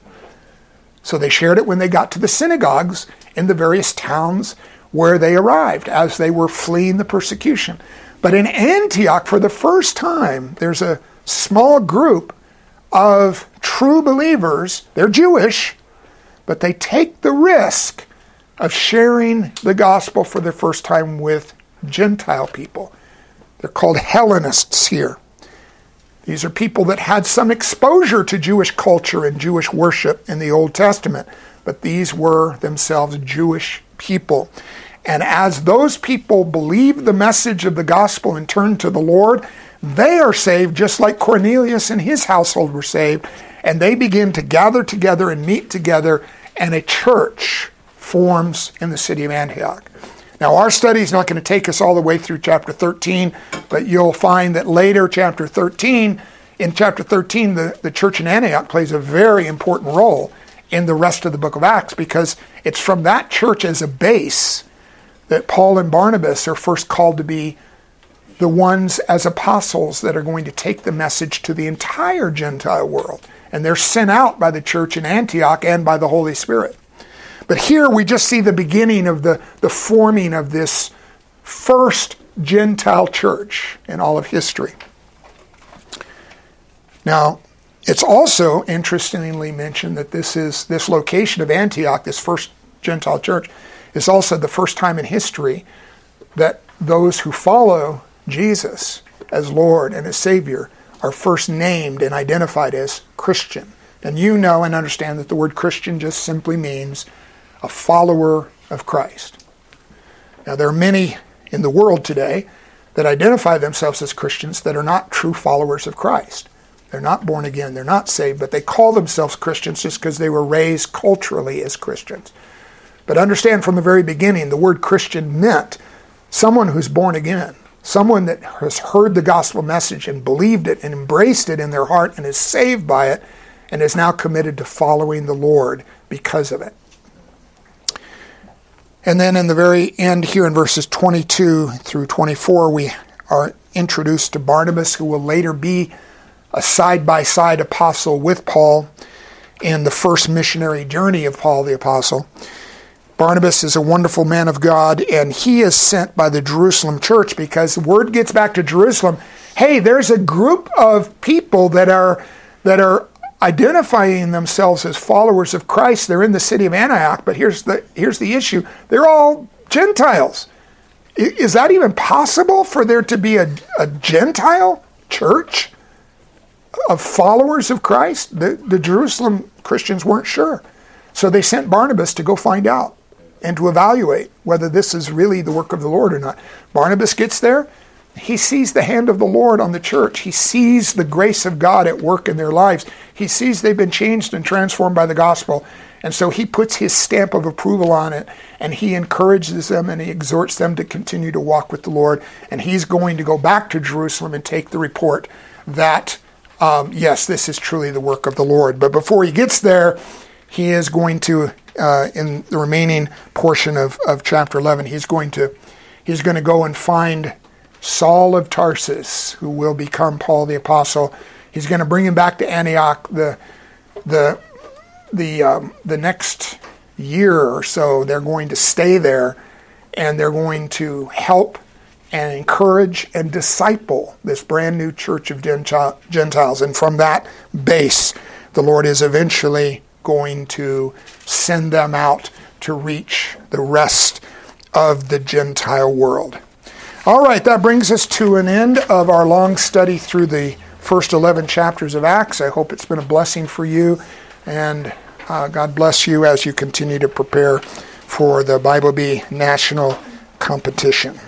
So they shared it when they got to the synagogues in the various towns where they arrived as they were fleeing the persecution. But in Antioch, for the first time, there's a small group of true believers. They're Jewish, but they take the risk of sharing the gospel for the first time with Gentile people. They're called Hellenists here. These are people that had some exposure to Jewish culture and Jewish worship in the Old Testament, but these were themselves Jewish people. And as those people believe the message of the gospel and turn to the Lord, they are saved just like Cornelius and his household were saved, and they begin to gather together and meet together, and a church forms in the city of Antioch. Now, our study is not going to take us all the way through chapter thirteen, but you'll find that later, chapter thirteen, in chapter thirteen, the, the church in Antioch plays a very important role in the rest of the book of Acts, because it's from that church as a base that Paul and Barnabas are first called to be the ones as apostles that are going to take the message to the entire Gentile world. And they're sent out by the church in Antioch and by the Holy Spirit. But here we just see the beginning of the, the forming of this first Gentile church in all of history. Now, it's also interestingly mentioned that this is this location of Antioch, this first Gentile church, is also the first time in history that those who follow Jesus as Lord and as Savior are first named and identified as Christian. And you know and understand that the word Christian just simply means a follower of Christ. Now, there are many in the world today that identify themselves as Christians that are not true followers of Christ. They're not born again, they're not saved, but they call themselves Christians just because they were raised culturally as Christians. But understand from the very beginning, the word Christian meant someone who's born again, someone that has heard the gospel message and believed it and embraced it in their heart and is saved by it and is now committed to following the Lord because of it. And then in the very end here in verses twenty-two through twenty-four, we are introduced to Barnabas, who will later be a side-by-side apostle with Paul in the first missionary journey of Paul the apostle. Barnabas is a wonderful man of God, and he is sent by the Jerusalem church because the word gets back to Jerusalem. Hey, there's a group of people that are that are identifying themselves as followers of Christ. They're in the city of Antioch, but here's the here's the issue. They're all Gentiles. Is that even possible for there to be a, a Gentile church of followers of Christ? The, the Jerusalem Christians weren't sure. So they sent Barnabas to go find out and to evaluate whether this is really the work of the Lord or not. Barnabas gets there. He sees the hand of the Lord on the church. He sees the grace of God at work in their lives. He sees they've been changed and transformed by the gospel. And so he puts his stamp of approval on it, and he encourages them and he exhorts them to continue to walk with the Lord. And he's going to go back to Jerusalem and take the report that um, yes, this is truly the work of the Lord. But before he gets there, he is going to, uh, in the remaining portion of, of chapter eleven, he's going to he's going to go and find Saul of Tarsus, who will become Paul the Apostle. He's going to bring him back to Antioch. The the the um, the next year or so, they're going to stay there, and they're going to help and encourage and disciple this brand new church of Gentiles. And from that base, the Lord is eventually going to send them out to reach the rest of the Gentile world. All right, that brings us to an end of our long study through the first eleven chapters of Acts. I hope it's been a blessing for you, and uh, God bless you as you continue to prepare for the Bible Bee National Competition.